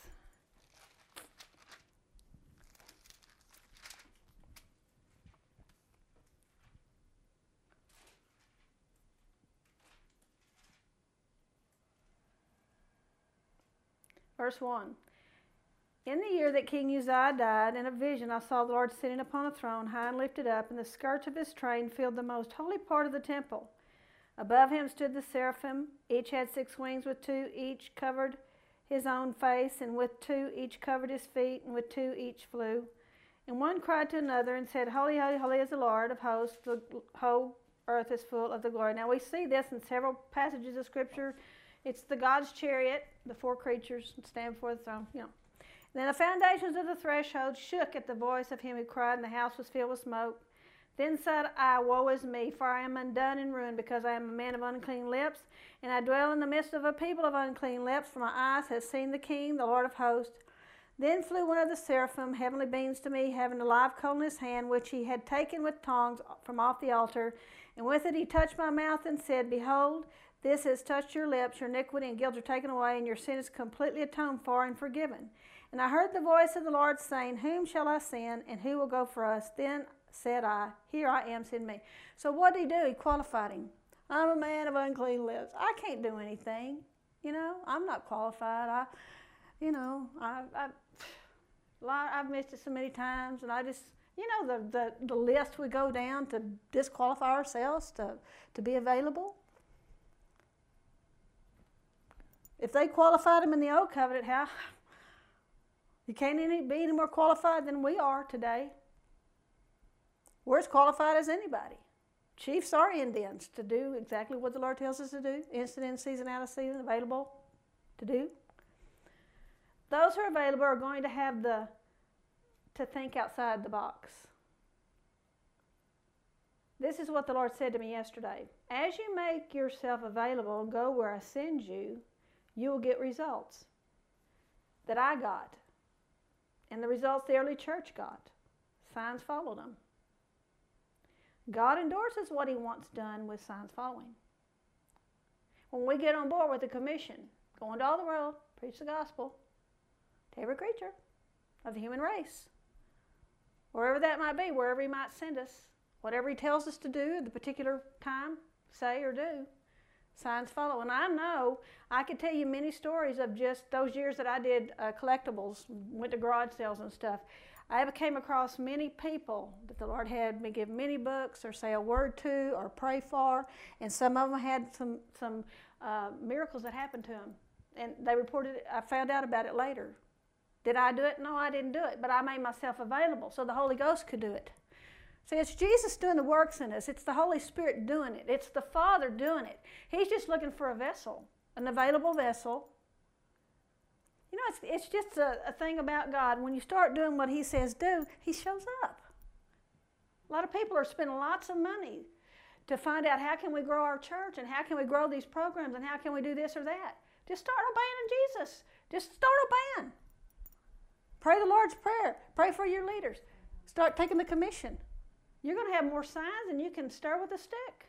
S1: Verse one. In the year that King Uzziah died, in a vision I saw the Lord sitting upon a throne, high and lifted up, and the skirts of his train filled the most holy part of the temple. Above him stood the seraphim. Each had six wings, with two each covered his own face, and with two each covered his feet, and with two each flew. And one cried to another and said, Holy, holy, holy is the Lord of hosts. The whole earth is full of the glory. Now we see this in several passages of Scripture. It's the God's chariot, the four creatures stand before the throne, you know. Then the foundations of the threshold shook at the voice of him who cried, and the house was filled with smoke. Then said I, Woe is me, for I am undone and ruined, because I am a man of unclean lips, and I dwell in the midst of a people of unclean lips, for my eyes have seen the King, the Lord of hosts. Then flew one of the seraphim, heavenly beings, to me, having a live coal in his hand, which he had taken with tongs from off the altar. And with it he touched my mouth and said, Behold, this has touched your lips, your iniquity and guilt are taken away, and your sin is completely atoned for and forgiven. And I heard the voice of the Lord saying, Whom shall I send, and who will go for us? Then said I, Here I am, send me. So what did he do? He qualified him. I'm a man of unclean lips. I can't do anything. You know, I'm not qualified. I, you know, I, I, I've missed it so many times, and I just, you know, the, the, the list we go down to disqualify ourselves to, to be available. If they qualified him in the old covenant, how? You can't any, be any more qualified than we are today. We're as qualified as anybody. Chiefs are Indians to do exactly what the Lord tells us to do. Instant in season, out of season, available to do. Those who are available are going to have the, to think outside the box. This is what the Lord said to me yesterday. As you make yourself available and go where I send you, you will get results that I got. And the results the early church got. Signs followed them. God endorses what he wants done with signs following. When we get on board with the commission, go into all the world, preach the gospel to every creature of the human race, wherever that might be, wherever he might send us, whatever he tells us to do at the particular time, say or do, signs follow. And I know, I could tell you many stories of just those years that I did uh, collectibles, went to garage sales and stuff. I ever came across many people that the Lord had me give many books or say a word to or pray for, and some of them had some, some uh, miracles that happened to them. And they reported it, I found out about it later. Did I do it? No, I didn't do it, but I made myself available so the Holy Ghost could do it. See, it's Jesus doing the works in us. It's the Holy Spirit doing it. It's the Father doing it. He's just looking for a vessel, an available vessel. You know, it's, it's just a, a thing about God. When you start doing what he says do, he shows up. A lot of people are spending lots of money to find out how can we grow our church and how can we grow these programs and how can we do this or that. Just start obeying Jesus. Just start obeying. Pray the Lord's Prayer. Pray for your leaders. Start taking the commission. You're going to have more signs than you can stir with a stick.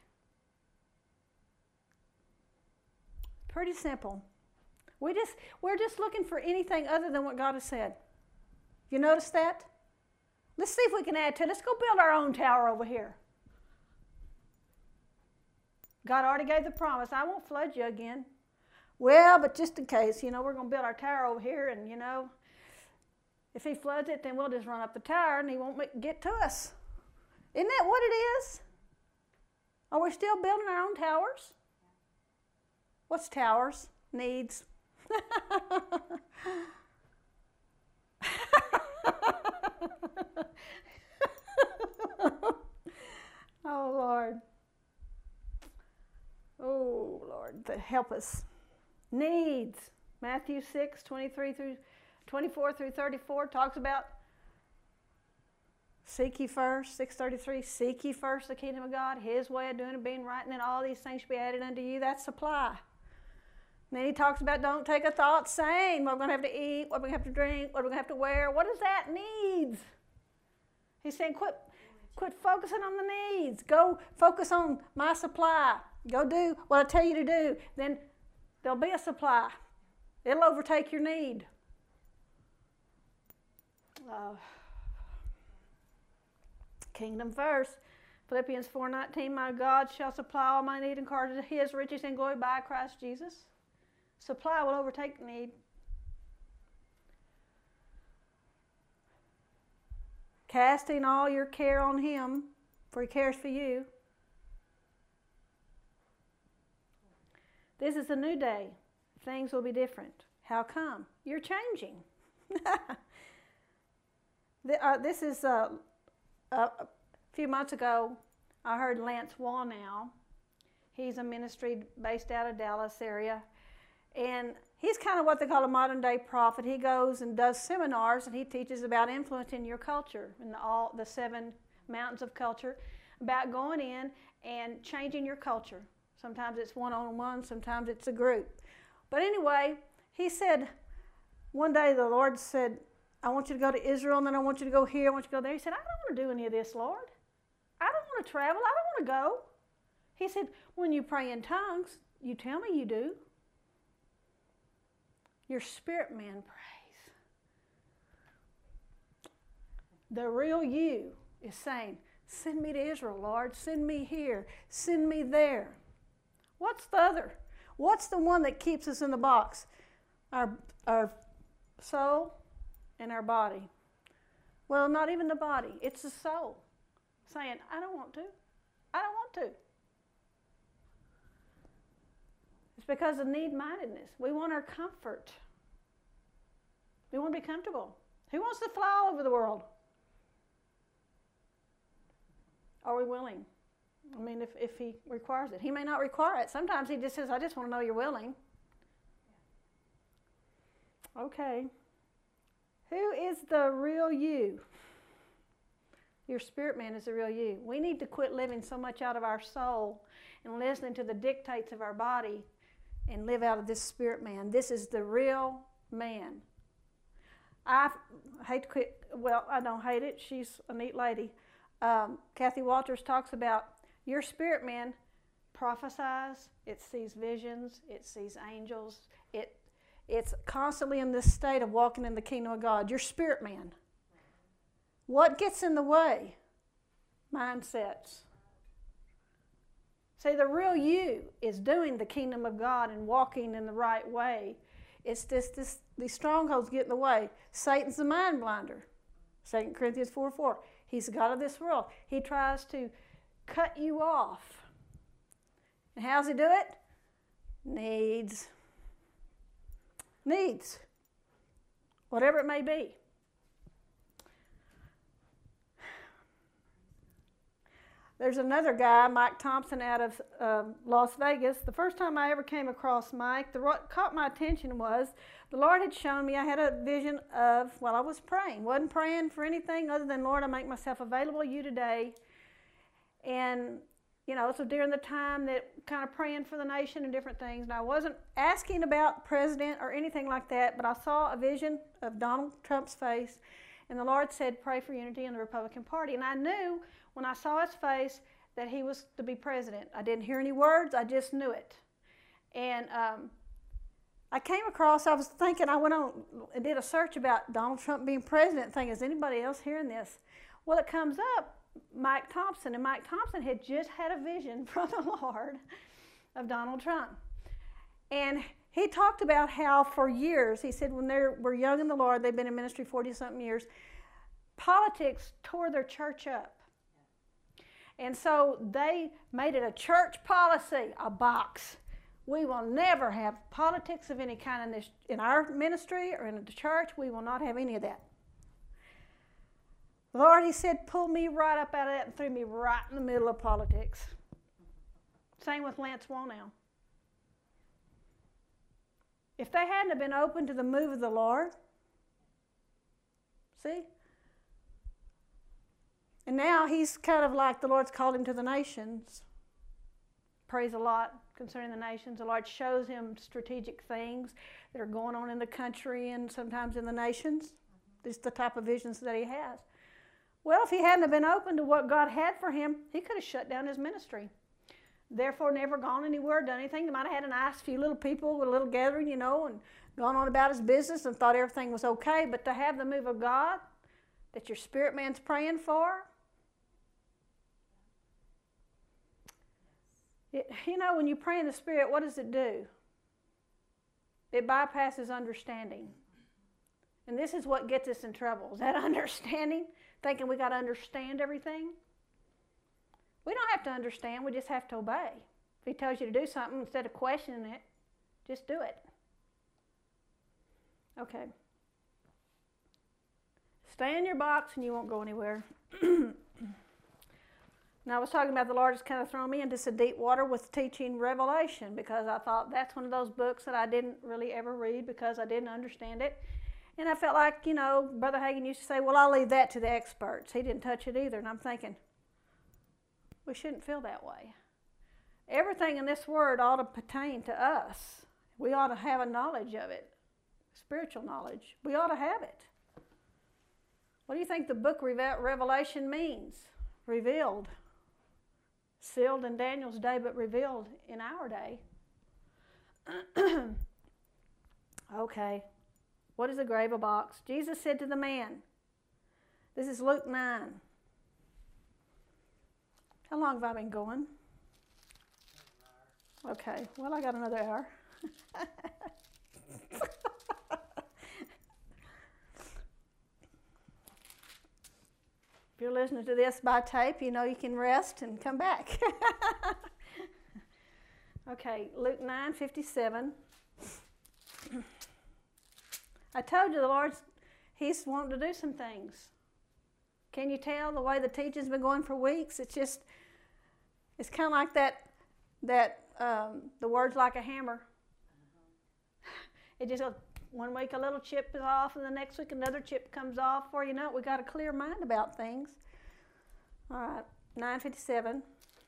S1: Pretty simple. We just, we're just looking for anything other than what God has said. You notice that? Let's see if we can add to it. Let's go build our own tower over here. God already gave the promise, I won't flood you again. Well, but just in case, you know, we're going to build our tower over here, and, you know, if he floods it, then we'll just run up the tower and he won't make, get to us. Isn't that what it is? Are we still building our own towers? What's towers? Needs. Oh, Lord. Oh, Lord, help us. Needs. Matthew six, twenty-three through twenty-four through thirty-four talks about seek ye first, six thirty-three, seek ye first the kingdom of God, his way of doing it, being right, and then all these things shall be added unto you. That's supply. And then he talks about don't take a thought saying what we're going to have to eat, what we're going to have to drink, what we're going to have to wear. What is that? Needs. He's saying quit, quit focusing on the needs. Go focus on my supply. Go do what I tell you to do. Then there'll be a supply. It'll overtake your need. Uh, kingdom first. Philippians four nineteen, my God shall supply all my need according to his riches and glory by Christ Jesus. Supply will overtake need. Casting all your care on him, for he cares for you. This is a new day. Things will be different. How come? You're changing. the, uh, this is uh, uh, a few months ago, I heard Lance Wallnow. He's a ministry based out of Dallas area. And he's kind of what they call a modern day prophet. He goes and does seminars and he teaches about influencing your culture and all the seven mountains of culture, about going in and changing your culture. Sometimes it's one-on-one, sometimes it's a group. But anyway, he said, one day the Lord said, I want you to go to Israel, and then I want you to go here, I want you to go there. He said, I don't want to do any of this, Lord. I don't want to travel, I don't want to go. He said, when you pray in tongues, you tell me you do. Your spirit man prays. The real you is saying, send me to Israel, Lord, send me here, send me there. What's the other? What's the one that keeps us in the box? Our, our soul and our body. Well, not even the body. It's the soul saying, I don't want to. I don't want to. It's because of need-mindedness. We want our comfort. We want to be comfortable. Who wants to fly all over the world? Are we willing? I mean, if, if he requires it. He may not require it. Sometimes he just says, I just want to know you're willing. Okay. Who is the real you? Your spirit man is the real you. We need to quit living so much out of our soul and listening to the dictates of our body and live out of this spirit man. This is the real man. I hate to quit. Well, I don't hate it. She's a neat lady. Um, Kathy Walters talks about your spirit man prophesies, it sees visions, it sees angels, it it's constantly in this state of walking in the kingdom of God. Your spirit man. What gets in the way? Mindsets. See, the real you is doing the kingdom of God and walking in the right way. It's this, this these strongholds get in the way. Satan's the mind blinder. Second Corinthians four four. He's the God of this world. He tries to cut you off. And how does he do it? Needs. Needs. Whatever it may be. There's another guy, Mike Thompson, out of uh, Las Vegas. The first time I ever came across Mike, the, what caught my attention was the Lord had shown me, I had a vision of, well, I was praying. Wasn't praying for anything other than, Lord, I make myself available to you today. And, you know, so during the time that kind of praying for the nation and different things, and I wasn't asking about president or anything like that, but I saw a vision of Donald Trump's face, and the Lord said, pray for unity in the Republican Party. And I knew when I saw his face that he was to be president. I didn't hear any words, I just knew it. And um, I came across, I was thinking, I went on and did a search about Donald Trump being president, thinking, is anybody else hearing this? Well, it comes up, Mike Thompson, and Mike Thompson had just had a vision from the Lord of Donald Trump. And he talked about how for years, he said when they were young in the Lord, they've been in ministry forty-something years, politics tore their church up. And so they made it a church policy, a box. We will never have politics of any kind in, this, in our ministry or in the church. We will not have any of that. Lord, he said, pulled me right up out of that and threw me right in the middle of politics. Same with Lance Wallnau. If they hadn't have been open to the move of the Lord, see? And now he's kind of like the Lord's called him to the nations. Prays a lot concerning the nations. The Lord shows him strategic things that are going on in the country and sometimes in the nations. These are the type of visions that he has. Well, if he hadn't have been open to what God had for him, he could have shut down his ministry. Therefore, never gone anywhere, done anything. He might have had a nice few little people with a little gathering, you know, and gone on about his business and thought everything was okay. But to have the move of God that your spirit man's praying for, it, you know, when you pray in the Spirit, what does it do? It bypasses understanding. And this is what gets us in trouble. Is that understanding? Thinking we got to understand everything? We don't have to understand. We just have to obey. If he tells you to do something, instead of questioning it, just do it. Okay. Stay in your box and you won't go anywhere. Now, I was talking about the Lord has kind of thrown me into some deep water with teaching Revelation, because I thought that's one of those books that I didn't really ever read because I didn't understand it. And I felt like, you know, Brother Hagin used to say, well, I'll leave that to the experts. He didn't touch it either. And I'm thinking, we shouldn't feel that way. Everything in this word ought to pertain to us. We ought to have a knowledge of it, spiritual knowledge. We ought to have it. What do you think the book Revelation means? Revealed. Sealed in Daniel's day, but revealed in our day. Okay. What is a graver box? Jesus said to the man, this is Luke nine. How long have I been going? Okay, well, I got another hour. If you're listening to this by tape, you know you can rest and come back. Okay, Luke nine fifty-seven. I told you the Lord's, he's wanting to do some things. Can you tell the way the teaching's been going for weeks? It's just, it's kind of like that, that um, the word's like a hammer. It just goes, one week a little chip is off, and the next week another chip comes off. Before you know it, we got a clear mind about things. All right, nine fifty-seven.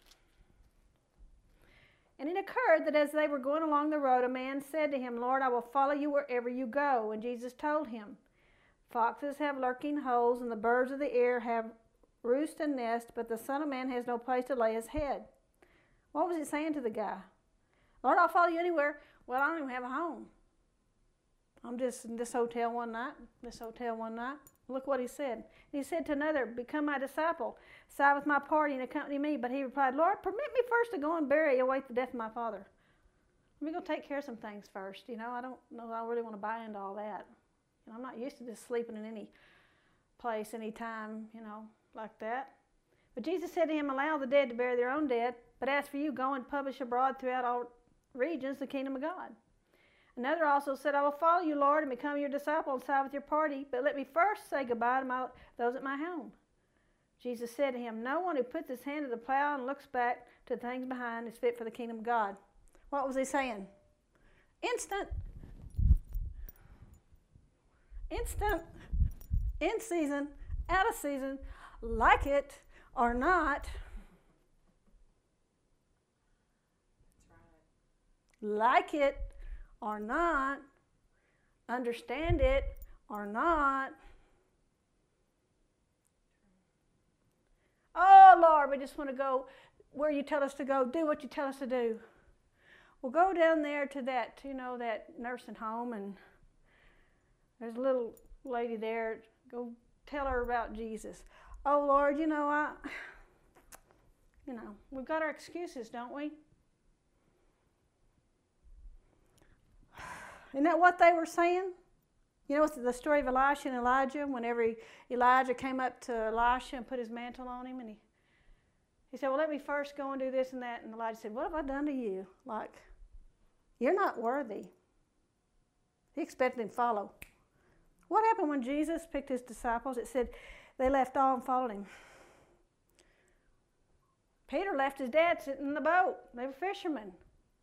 S1: And it occurred that as they were going along the road, a man said to him, Lord, I will follow you wherever you go. And Jesus told him, foxes have lurking holes, and the birds of the air have roost and nest, but the Son of Man has no place to lay his head. What was he saying to the guy? Lord, I'll follow you anywhere. Well, I don't even have a home. I'm just in this hotel one night, this hotel one night. Look what he said. He said to another, become my disciple, side with my party and accompany me. But he replied, Lord, permit me first to go and bury and await the death of my father. Let me go take care of some things first. You know, I don't know I really want to buy into all that. You know, I'm not used to just sleeping in any place, any time, you know, like that. But Jesus said to him, allow the dead to bury their own dead, but as for you, go and publish abroad throughout all regions the kingdom of God. Another also said, I will follow you, Lord, and become your disciple and side with your party, but let me first say goodbye to my, those at my home. Jesus said to him, no one who puts his hand to the plow and looks back to the things behind is fit for the kingdom of God. What was he saying? Instant. Instant. In season, out of season, like it or not. That's right. Like it or not, understand it or not. Oh, Lord, we just want to go where you tell us to go, do what you tell us to do. We'll go down there to that, you know, that nursing home, and there's a little lady there. Go tell her about Jesus. Oh, Lord, you know, I, you know, we've got our excuses, don't we? Isn't that what they were saying? You know, it's the story of Elisha and Elijah. Whenever he, Elijah came up to Elisha and put his mantle on him, and he, he said, well, let me first go and do this and that. And Elijah said, what have I done to you? Like, you're not worthy. He expected him to follow. What happened when Jesus picked his disciples? It said They left all and followed him. Peter left his dad sitting in the boat. They were fishermen.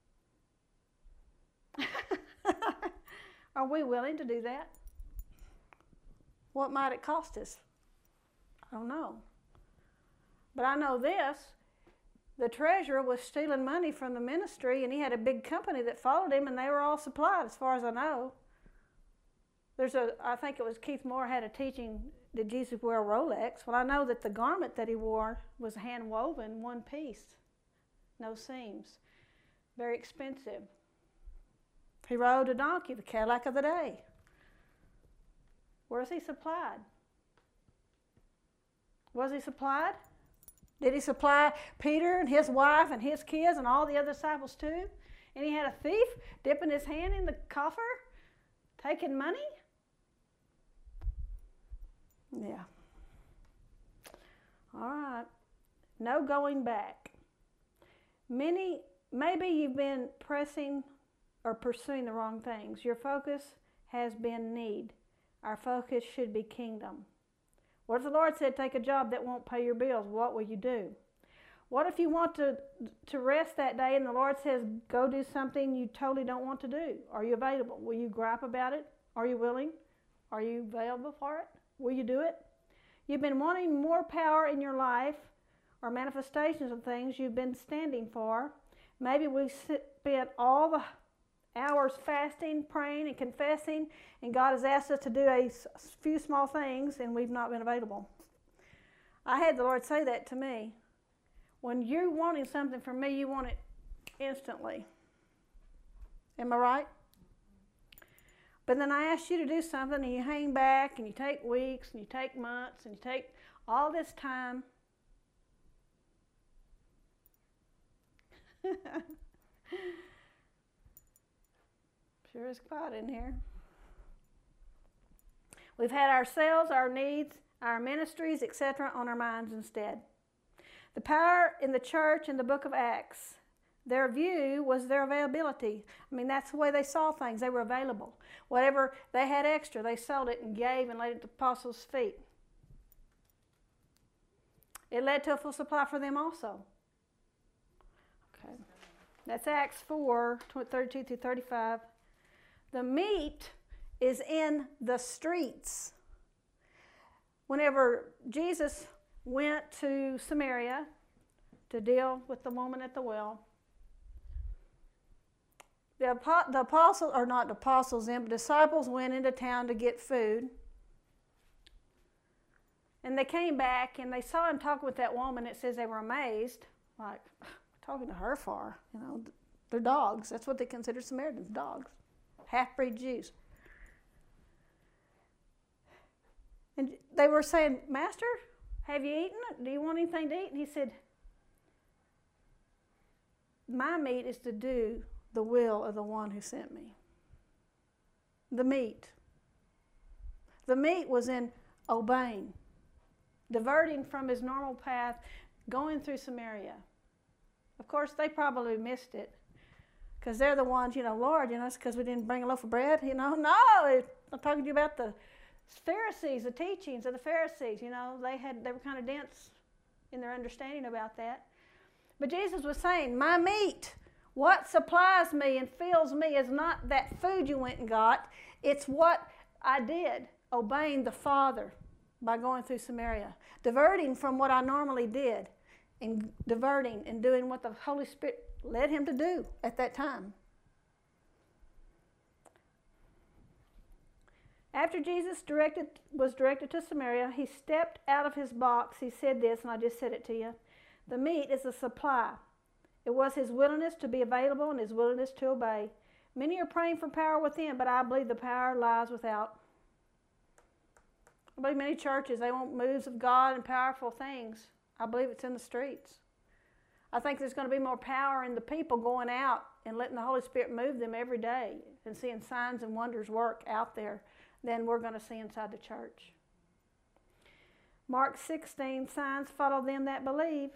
S1: Are we willing to do that? What might it cost us? I don't know. But I know this. The treasurer was stealing money from the ministry, and he had a big company that followed him, and they were all supplied, as far as I know. There's a, I think it was Keith Moore had a teaching, did Jesus wear a Rolex? Well, I know that the garment that he wore was hand woven, one piece, no seams, very expensive. He rode a donkey, the Cadillac of the day. Where is he supplied? Was he supplied? Did he supply Peter and his wife and his kids and all the other disciples too? And he had a thief dipping his hand in the coffer, taking money? Yeah. All right. No going back. Many, maybe you've been pressing or pursuing the wrong things. Your focus has been need. Our focus should be kingdom. What if the Lord said, take a job that won't pay your bills? What will you do? What if you want to, to rest that day and the Lord says, go do something you totally don't want to do? Are you available? Will you gripe about it? Are you willing? Are you available for it? Will you do it? You've been wanting more power in your life or manifestations of things you've been standing for. Maybe we spent all the hours fasting, praying, and confessing, and God has asked us to do a few small things, and we've not been available. I had the Lord say that to me. When you're wanting something from me, you want it instantly. Am I right? But then I ask you to do something, and you hang back, and you take weeks, and you take months, and you take all this time. Sure is quiet in here. We've had ourselves, our needs, our ministries, et cetera on our minds instead. The power in the church in the book of Acts, their view was their availability. I mean, that's the way they saw things. They were available. Whatever they had extra, they sold it and gave and laid it at the apostles' feet. It led to a full supply for them also. Okay. That's Acts four, thirty-two through thirty-five. The meat is in the streets. Whenever Jesus went to Samaria to deal with the woman at the well, the, the apostles, or not the apostles, the disciples went into town to get food. And they came back and they saw him talking with that woman. It says they were amazed. Like, talking to her for, you know, they're dogs. That's what they consider Samaritans, dogs. Half-breed Jews. And they were saying, Master, have you eaten? Do you want anything to eat? And he said, my meat is to do the will of the one who sent me. The meat. The meat was in obeying, diverting from his normal path, going through Samaria. Of course, they probably missed it because they're the ones, you know, Lord, you know, it's because we didn't bring a loaf of bread, you know. No, I'm talking to you about the Pharisees, the teachings of the Pharisees, you know. They had, they were kind of dense in their understanding about that. But Jesus was saying, my meat, what supplies me and fills me is not that food you went and got. It's what I did, obeying the Father by going through Samaria, diverting from what I normally did, and diverting and doing what the Holy Spirit led him to do at that time. After Jesus directed, was directed to Samaria, he stepped out of his box. He said this, and I just said it to you. The meat is a supply. It was his willingness to be available and his willingness to obey. Many are praying for power within, but I believe the power lies without. I believe many churches, they want moves of God and powerful things. I believe it's in the streets. I think there's going to be more power in the people going out and letting the Holy Spirit move them every day and seeing signs and wonders work out there than we're going to see inside the church. Mark sixteen, signs follow them that believe.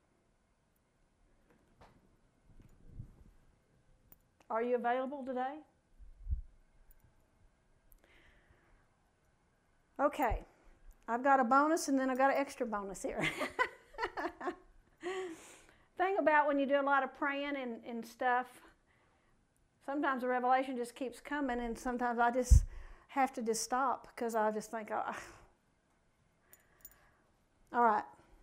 S1: Are you available today? Okay. I've got a bonus and then I've got an extra bonus here. Thing about when you do a lot of praying and, and stuff, sometimes the revelation just keeps coming, and sometimes I just have to just stop because I just think, oh. All right.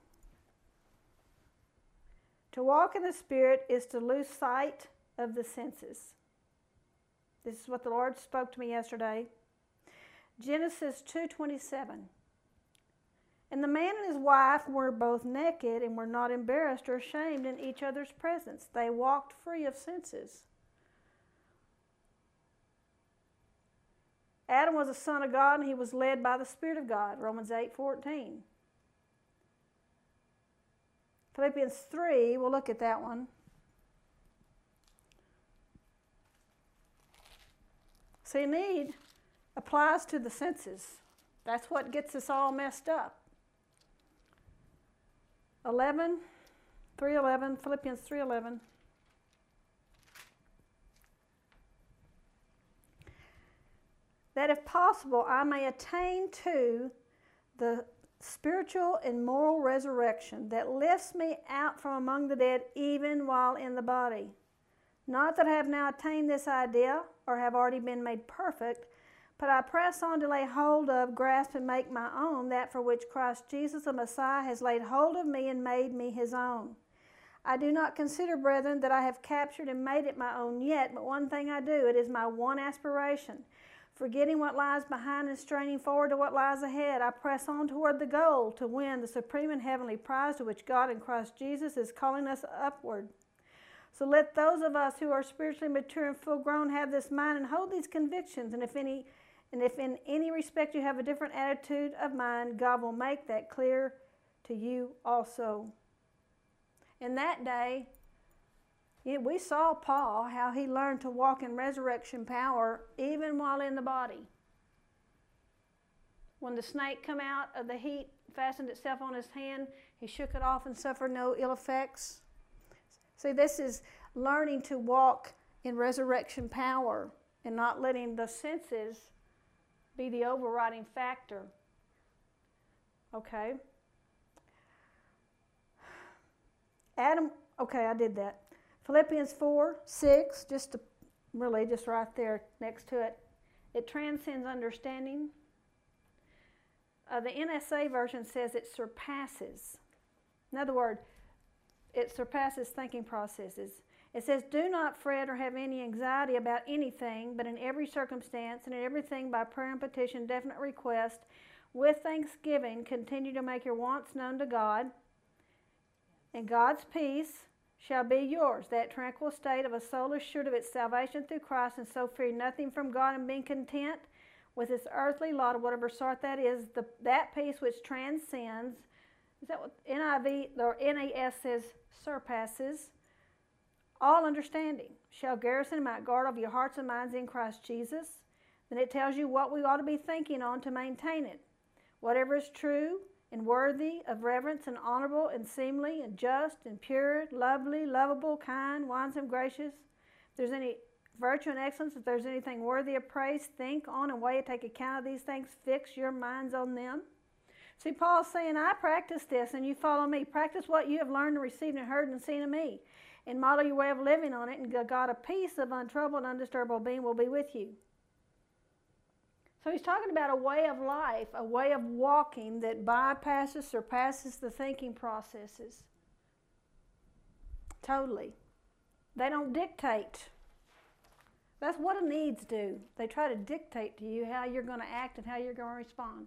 S1: To walk in the Spirit is to lose sight of the senses. This is what the Lord spoke to me yesterday. Genesis two twenty-seven. And the man and his wife were both naked and were not embarrassed or ashamed in each other's presence. They walked free of senses. Adam was a son of God and he was led by the Spirit of God. Romans eight fourteen. Philippians three, we'll look at that one. See, need applies to the senses. That's what gets us all messed up. eleven, three eleven, Philippians three eleven. That if possible I may attain to the spiritual and moral resurrection that lifts me out from among the dead even while in the body. Not that I have now attained this idea or have already been made perfect, but I press on to lay hold of, grasp, and make my own that for which Christ Jesus the Messiah has laid hold of me and made me his own. I do not consider, brethren, that I have captured and made it my own yet, but one thing I do, it is my one aspiration. Forgetting what lies behind and straining forward to what lies ahead, I press on toward the goal to win the supreme and heavenly prize to which God in Christ Jesus is calling us upward. So let those of us who are spiritually mature and full grown have this mind and hold these convictions. And if any, and if in any respect you have a different attitude of mind, God will make that clear to you also. In that day, yeah, we saw Paul, how he learned to walk in resurrection power even while in the body. When the snake come out of the heat, fastened itself on his hand, he shook it off and suffered no ill effects. See, this is learning to walk in resurrection power and not letting the senses be the overriding factor. Okay. Adam, okay, I did that. Philippians four, six, just to, really just right there next to it. It transcends understanding. Uh, the N S A version says it surpasses. In other words, it surpasses thinking processes. It says, do not fret or have any anxiety about anything, but in every circumstance and in everything by prayer and petition, definite request, with thanksgiving, continue to make your wants known to God. And God's peace shall be yours, that tranquil state of a soul assured of its salvation through Christ, and so fear nothing from God, and being content with its earthly lot of whatever sort that is, the, that peace which transcends, is that what N I V or N A S says, surpasses all understanding, shall garrison and might guard over your hearts and minds in Christ Jesus. Then it tells you what we ought to be thinking on to maintain it. Whatever is true and worthy of reverence and honorable and seemly and just and pure, lovely, lovable, kind, winsome, gracious, if there's any virtue and excellence, if there's anything worthy of praise, think on and weigh, take account of these things, fix your minds on them. See, Paul's saying, I practice this and you follow me. Practice what you have learned and received and heard and seen of me, and model your way of living on it, and God, a peace of untroubled and undisturbable being, will be with you. So he's talking about a way of life, a way of walking that bypasses, surpasses the thinking processes. Totally. They don't dictate. That's what a needs do. They try to dictate to you how you're going to act and how you're going to respond.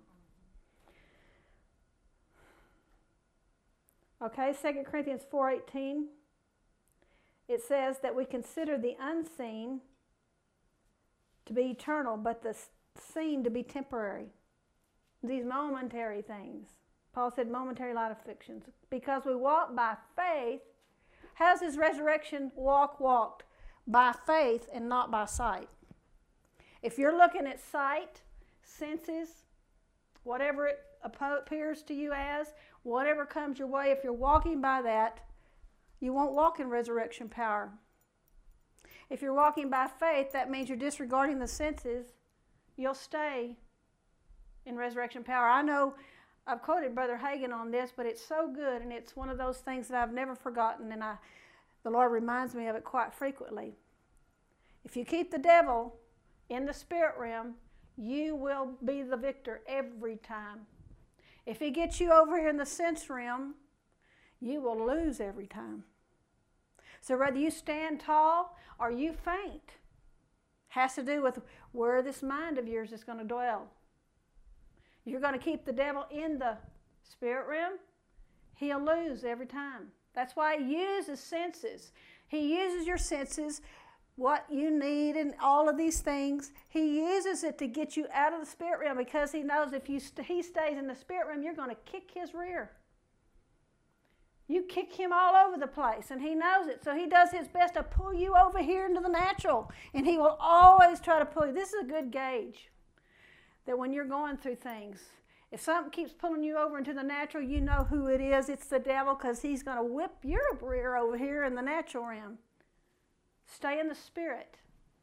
S1: Okay, Second Corinthians four eighteen. It says that we consider the unseen to be eternal, but the seen to be temporary. These momentary things. Paul said momentary light afflictions. Because we walk by faith. How's his resurrection walk walked? By faith and not by sight. If you're looking at sight, senses, whatever it appears to you as, whatever comes your way, if you're walking by that, you won't walk in resurrection power. If you're walking by faith, that means you're disregarding the senses. You'll stay in resurrection power. I know I've quoted Brother Hagin on this, but it's so good, and it's one of those things that I've never forgotten, and I, the Lord reminds me of it quite frequently. If you keep the devil in the spirit realm, you will be the victor every time. If he gets you over here in the sense realm, you will lose every time. So whether you stand tall or you faint, has to do with where this mind of yours is going to dwell. You're going to keep the devil in the spirit realm, he'll lose every time. That's why he uses senses. He uses your senses, what you need and all of these things. He uses it to get you out of the spirit realm because he knows if you st- he stays in the spirit realm, you're going to kick his rear. You kick him all over the place, and he knows it. So he does his best to pull you over here into the natural, and he will always try to pull you. This is a good gauge that when you're going through things, if something keeps pulling you over into the natural, you know who it is. It's the devil, because he's going to whip your rear over here in the natural realm. Stay in the spirit.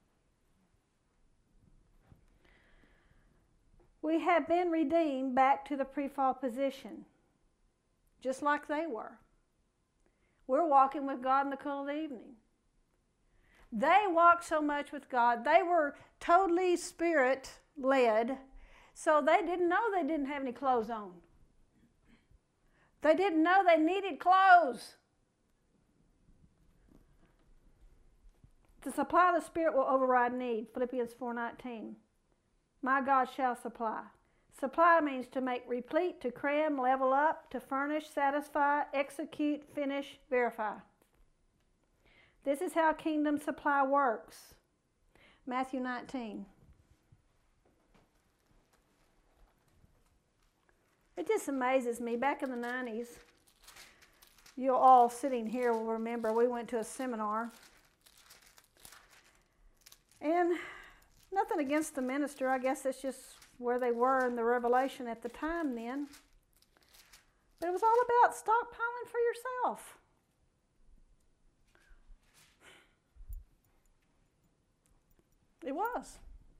S1: We have been redeemed back to the pre-fall position, just like they were. We're walking with God in the cool of the evening. They walked so much with God. They were totally spirit-led, so they didn't know they didn't have any clothes on. They didn't know they needed clothes. The supply of the Spirit will override need, Philippians four nineteen. My God shall supply. Supply means to make replete, to cram, level up, to furnish, satisfy, execute, finish, verify. This is how kingdom supply works. Matthew nineteen. It just amazes me. Back in the nineties, you all sitting here will remember we went to a seminar. And nothing against the minister. I guess that's just where they were in the revelation at the time then. But it was all about stockpiling for yourself. It was.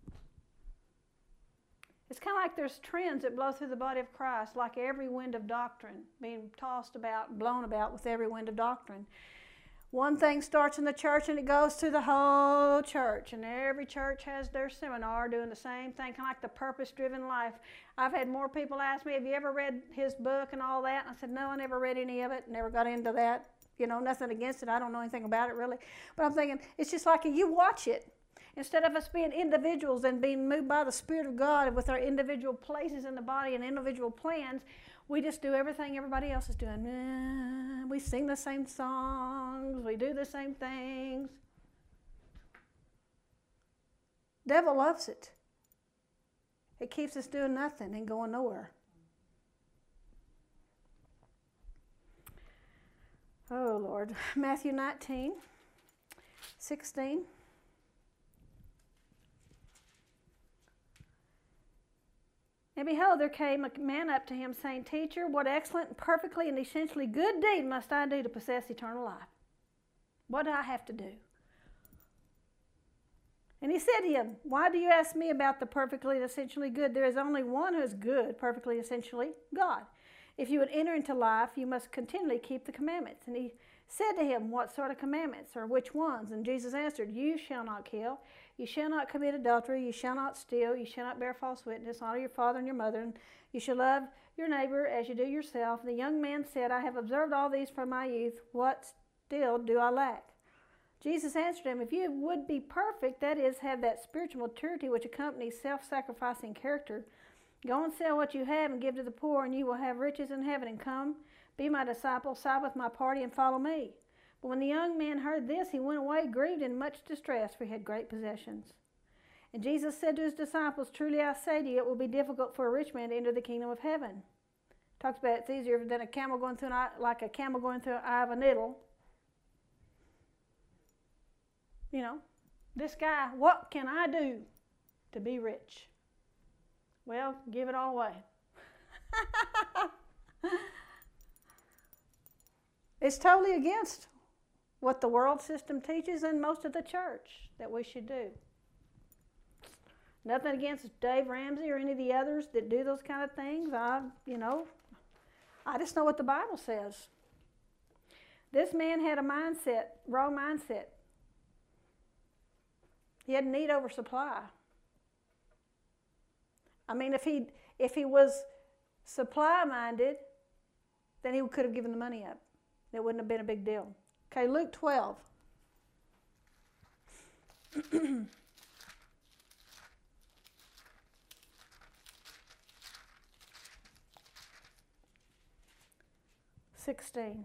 S1: It's kind of like there's trends that blow through the body of Christ, like every wind of doctrine being tossed about, blown about with every wind of doctrine. One thing starts in the church and it goes to the whole church, and every church has their seminar doing the same thing, kind of like the purpose-driven life. I've had more people ask me, have you ever read his book and all that? And I said, no, I never read any of it, never got into that. You know, nothing against it. I don't know anything about it really. But I'm thinking, it's just like you watch it. Instead of us being individuals and being moved by the Spirit of God with our individual places in the body and individual plans, we just do everything everybody else is doing. We sing the same songs. We do the same things. Devil loves it. It keeps us doing nothing and going nowhere. Oh, Lord. Matthew nineteen, sixteen. And behold, there came a man up to him, saying, Teacher, what excellent and perfectly and essentially good deed must I do to possess eternal life? What do I have to do? And he said to him, Why do you ask me about the perfectly and essentially good? There is only one who is good, perfectly essentially, God. If you would enter into life, you must continually keep the commandments. And he said to him, What sort of commandments, or which ones? And Jesus answered, You shall not kill. You shall not commit adultery. You shall not steal. You shall not bear false witness. Honor your father and your mother. And you shall love your neighbor as you do yourself. And the young man said, I have observed all these from my youth. What still do I lack? Jesus answered him, If you would be perfect, that is, have that spiritual maturity which accompanies self-sacrificing character, go and sell what you have and give to the poor, and you will have riches in heaven. And come, be my disciple, side with my party, and follow me. But when the young man heard this, he went away grieved and much distressed, for he had great possessions. And Jesus said to his disciples, Truly I say to you, it will be difficult for a rich man to enter the kingdom of heaven. Talks about it's easier than a camel going through an eye, like a camel going through an eye of a needle. You know, this guy, what can I do to be rich? Well, give it all away. It's totally against what the world system teaches and most of the church that we should do. Nothing against Dave Ramsey or any of the others that do those kind of things. I, you know, I just know what the Bible says. This man had a mindset, wrong mindset. He had need over supply. I mean, if he if he was supply minded, then he could have given the money up. It wouldn't have been a big deal. Okay, Luke twelve. sixteen.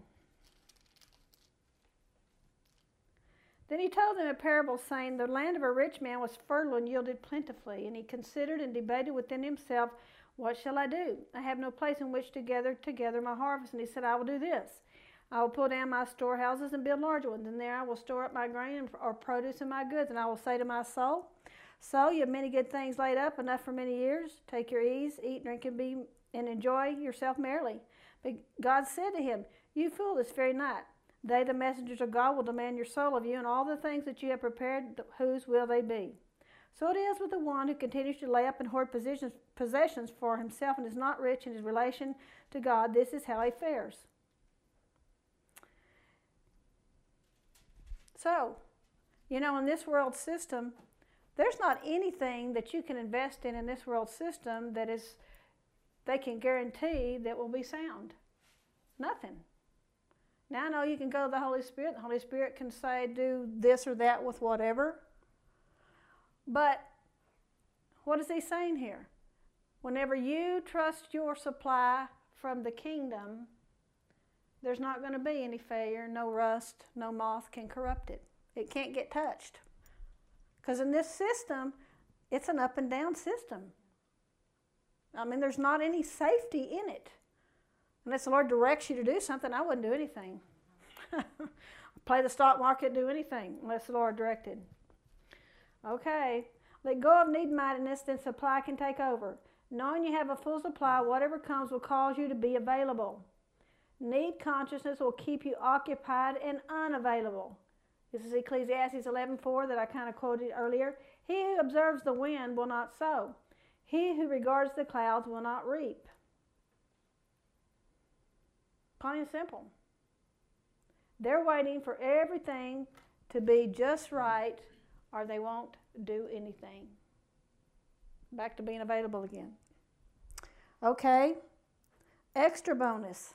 S1: Then he told them a parable, saying, the land of a rich man was fertile and yielded plentifully. And he considered and debated within himself, what shall I do? I have no place in which to gather together my harvest. And he said, I will do this. I will pull down my storehouses and build larger ones. And there I will store up my grain or produce and my goods. And I will say to my soul, soul, you have many good things laid up, enough for many years. Take your ease, eat, drink, and be and enjoy yourself merrily. But God said to him, you fool, this very night, they, the messengers of God, will demand your soul of you, and all the things that you have prepared, whose will they be? So it is with the one who continues to lay up and hoard possessions, possessions for himself and is not rich in his relation to God. This is how he fares. So, you know, in this world system, there's not anything that you can invest in in this world system that is, they can guarantee that will be sound. Nothing. Now I know you can go to the Holy Spirit. The Holy Spirit can say, do this or that with whatever. But what is he saying here? Whenever you trust your supply from the kingdom, there's not going to be any failure, no rust, no moth can corrupt it. It can't get touched. Because in this system, it's an up and down system. I mean, there's not any safety in it. Unless the Lord directs you to do something, I wouldn't do anything. Play the stock market, do anything, unless the Lord directed. Okay, let go of need-mindedness, then supply can take over. Knowing you have a full supply, whatever comes will cause you to be available. Need consciousness will keep you occupied and unavailable. This is Ecclesiastes eleven four that I kind of quoted earlier. He who observes the wind will not sow. He who regards the clouds will not reap. Plain and simple. They're waiting for everything to be just right, or they won't do anything. Back to being available again. Okay. Extra bonus.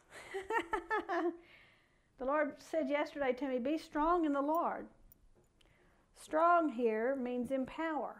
S1: The Lord said yesterday to me, be strong in the Lord. Strong here means in power.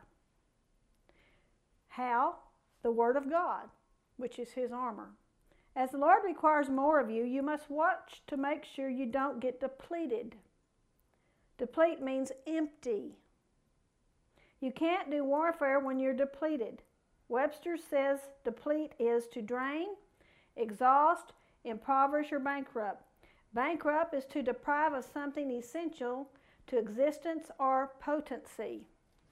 S1: How? The Word of God, which is His armor. As the Lord requires more of you, you must watch to make sure you don't get depleted. Deplete means empty. You can't do warfare when you're depleted. Webster says deplete is to drain, exhaust, impoverish, or bankrupt. Bankrupt is to deprive of something essential to existence or potency.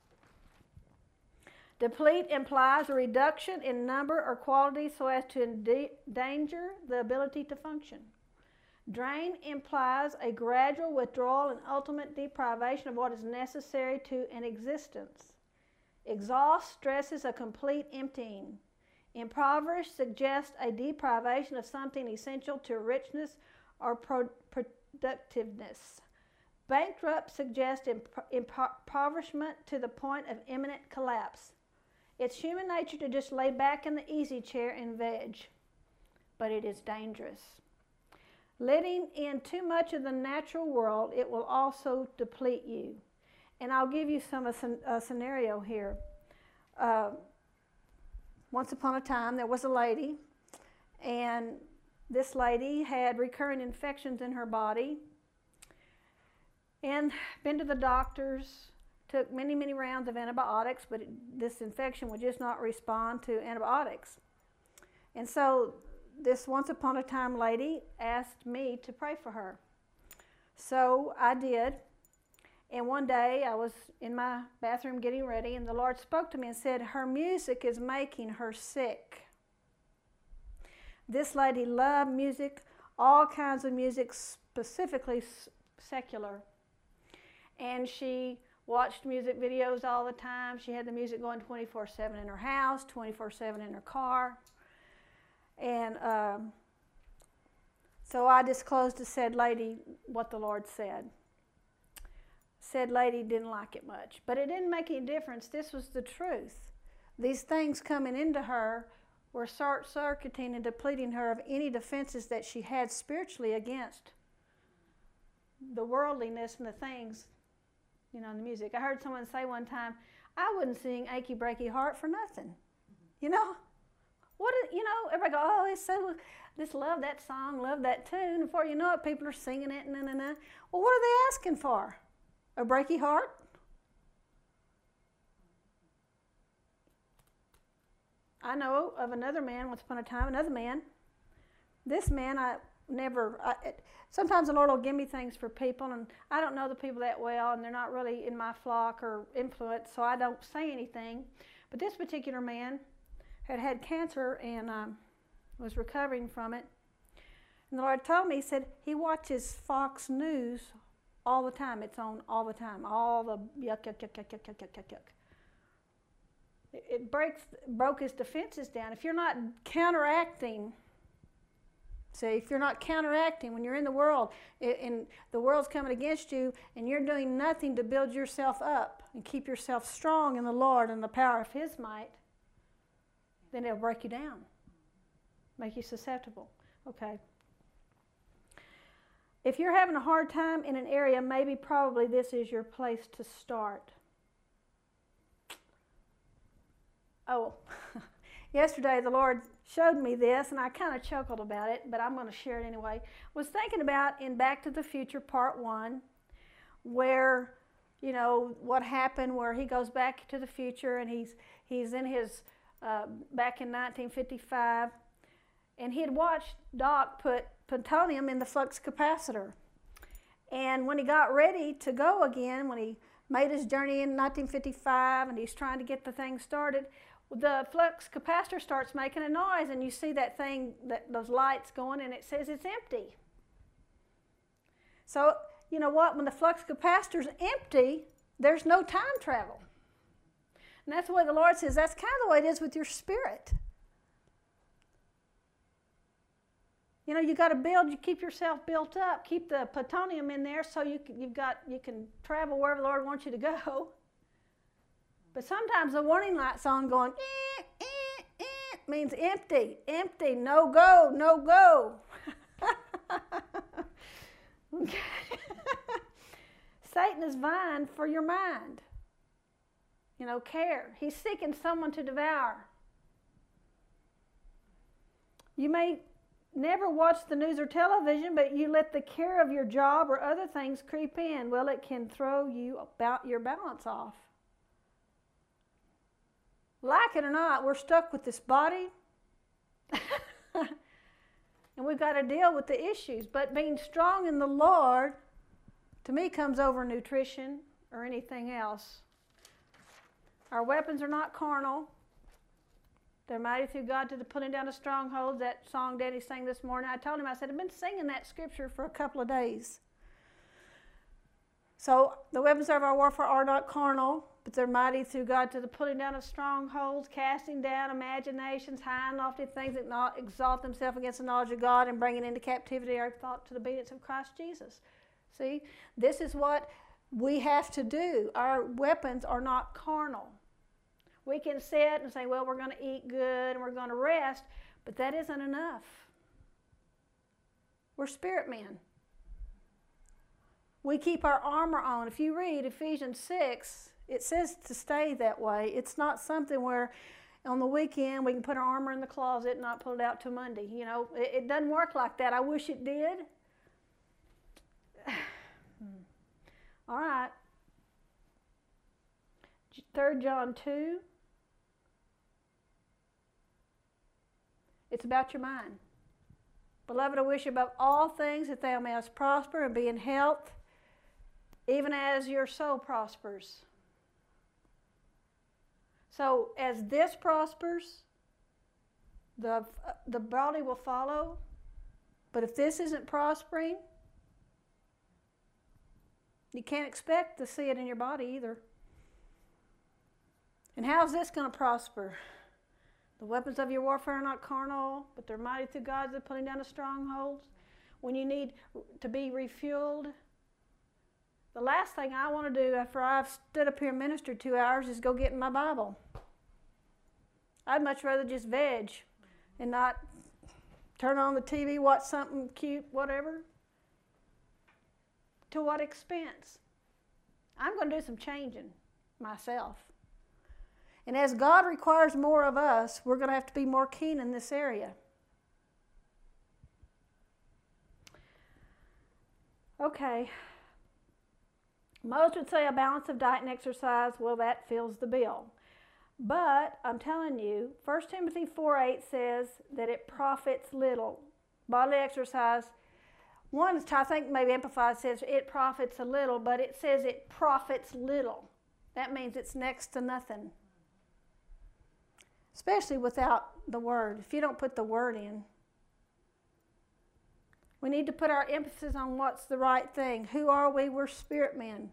S1: Deplete implies a reduction in number or quality so as to endanger the ability to function. Drain implies a gradual withdrawal and ultimate deprivation of what is necessary to an existence. Exhaust stresses a complete emptying. Impoverish suggests a deprivation of something essential to richness or pro productiveness. Bankrupt suggests imp impoverishment to the point of imminent collapse. It's human nature to just lay back in the easy chair and veg, but it is dangerous. Letting in too much of the natural world, it will also deplete you. And I'll give you some a scenario here. Uh, once upon a time, there was a lady, and this lady had recurring infections in her body, and been to the doctors. Took many, many rounds of antibiotics, but it, this infection would just not respond to antibiotics. And so this once upon a time lady asked me to pray for her. So I did. And one day I was in my bathroom getting ready, and the Lord spoke to me and said, her music is making her sick. This lady loved music, all kinds of music, specifically secular. And she watched music videos all the time. She had the music going twenty-four seven in her house, twenty-four seven in her car. And um, so I disclosed to said lady what the Lord said. Said lady didn't like it much, but it didn't make any difference. This was the truth. These things coming into her were short-circuiting and depleting her of any defenses that she had spiritually against the worldliness and the things, you know, in the music. I heard someone say one time, I wouldn't sing Achy Breaky Heart for nothing. You know? What, you know, everybody go, oh, it's so, just love that song, love that tune. Before you know it, people are singing it, na na na. Well, what are they asking for? A breaky heart? I know of another man, once upon a time, another man. This man, I never, I, it, sometimes the Lord will give me things for people, and I don't know the people that well, and they're not really in my flock or influence, so I don't say anything. But this particular man had had cancer and um, was recovering from it. And the Lord told me, he said, he watches Fox News all the time. It's on all the time. All the yuck, yuck, yuck, yuck, yuck, yuck, yuck, yuck, yuck. It, it breaks, broke his defenses down. If you're not counteracting, see, if you're not counteracting when you're in the world, it, and the world's coming against you, and you're doing nothing to build yourself up and keep yourself strong in the Lord and the power of His might, then it'll break you down, make you susceptible. Okay. If you're having a hard time in an area, maybe probably this is your place to start. Oh, yesterday the Lord showed me this, and I kind of chuckled about it, but I'm going to share it anyway. I was thinking about in Back to the Future Part one, where, you know, what happened where he goes back to the future, and he's, he's in his, uh, back in nineteen fifty-five, and he had watched Doc put plutonium in the flux capacitor. And when he got ready to go again, when he made his journey in nineteen fifty-five, and he's trying to get the thing started, the flux capacitor starts making a noise, and you see that thing, that those lights going, and it says it's empty. So, you know what? When the flux capacitor's empty, there's no time travel. And that's the way the Lord says, that's kind of the way it is with your spirit. You know, you got to build, you keep yourself built up, keep the plutonium in there so you can, you've got, you can travel wherever the Lord wants you to go. But sometimes the warning light's on going, eh, eh, eh, means empty, empty, no go, no go. Okay. Satan is vying for your mind. You know, care. He's seeking someone to devour. You may never watch the news or television, but you let the care of your job or other things creep in. Well, it can throw you about your balance off. Like it or not, we're stuck with this body. And we've got to deal with the issues. But being strong in the Lord, to me, comes over nutrition or anything else. Our weapons are not carnal. They're mighty through God to the pulling down of strongholds. That song Daddy sang this morning, I told him, I said, I've been singing that scripture for a couple of days. So the weapons of our warfare are not carnal, but they're mighty through God to the pulling down of strongholds, casting down imaginations, high and lofty things that not exalt themselves against the knowledge of God, and bringing into captivity our thought to the obedience of Christ Jesus. See, this is what we have to do. Our weapons are not carnal. We can sit and say, well, we're going to eat good and we're going to rest, but that isn't enough. We're spirit men. We keep our armor on. If you read Ephesians six, it says to stay that way. It's not something where on the weekend we can put our armor in the closet and not pull it out till Monday. You know, it, it doesn't work like that. I wish it did. All right. Third John two. It's about your mind. Beloved, I wish above all things that thou mayest prosper and be in health, even as your soul prospers. So as this prospers, the, the body will follow. But if this isn't prospering, You can't expect to see it in your body either. And how's this going to prosper? The weapons of your warfare are not carnal, but they're mighty through God that pulling down the strongholds. When you need to be refueled, the last thing I want to do after I've stood up here and ministered two hours is go get in my Bible. I'd much rather just veg and not turn on the T V, watch something cute, whatever. To what expense? I'm going to do some changing myself. And as God requires more of us, we're going to have to be more keen in this area. Okay. Most would say a balance of diet and exercise, well, that fills the bill. But I'm telling you, First Timothy four eight says that it profits little. Bodily exercise, one I think maybe Amplified says it profits a little, but it says it profits little. That means it's next to nothing. Especially without the Word. If you don't put the Word in. We need to put our emphasis on what's the right thing. Who are we? We're spirit men.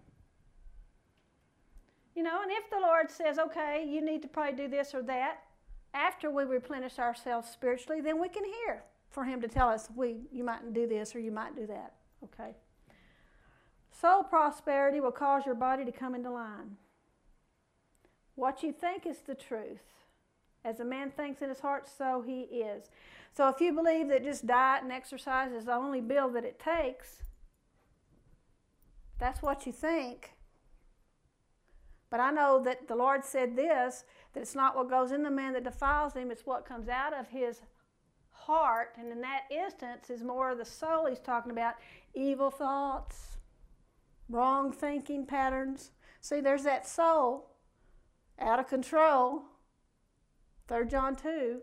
S1: You know, and if the Lord says, okay, you need to probably do this or that, after we replenish ourselves spiritually, then we can hear for Him to tell us, we, you might do this or you might do that. Okay. Soul prosperity will cause your body to come into line. What you think is the truth. As a man thinks in his heart, so he is. So if you believe that just diet and exercise is the only bill that it takes, that's what you think. But I know that the Lord said this, that it's not what goes in the man that defiles him, it's what comes out of his heart. And in that instance is more of the soul he's talking about. Evil thoughts, wrong thinking patterns. See, there's that soul out of control. Third John two.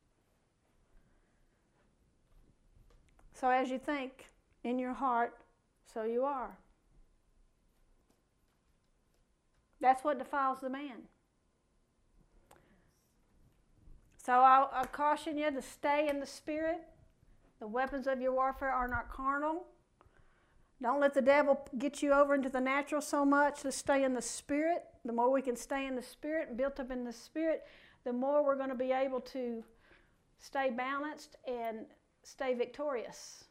S1: So as you think in your heart, so you are. That's what defiles the man. So I'll, I'll caution you to stay in the Spirit. The weapons of your warfare are not carnal. Don't let the devil get you over into the natural so much. To stay in the Spirit. The more we can stay in the Spirit and built up in the Spirit, the more we're going to be able to stay balanced and stay victorious.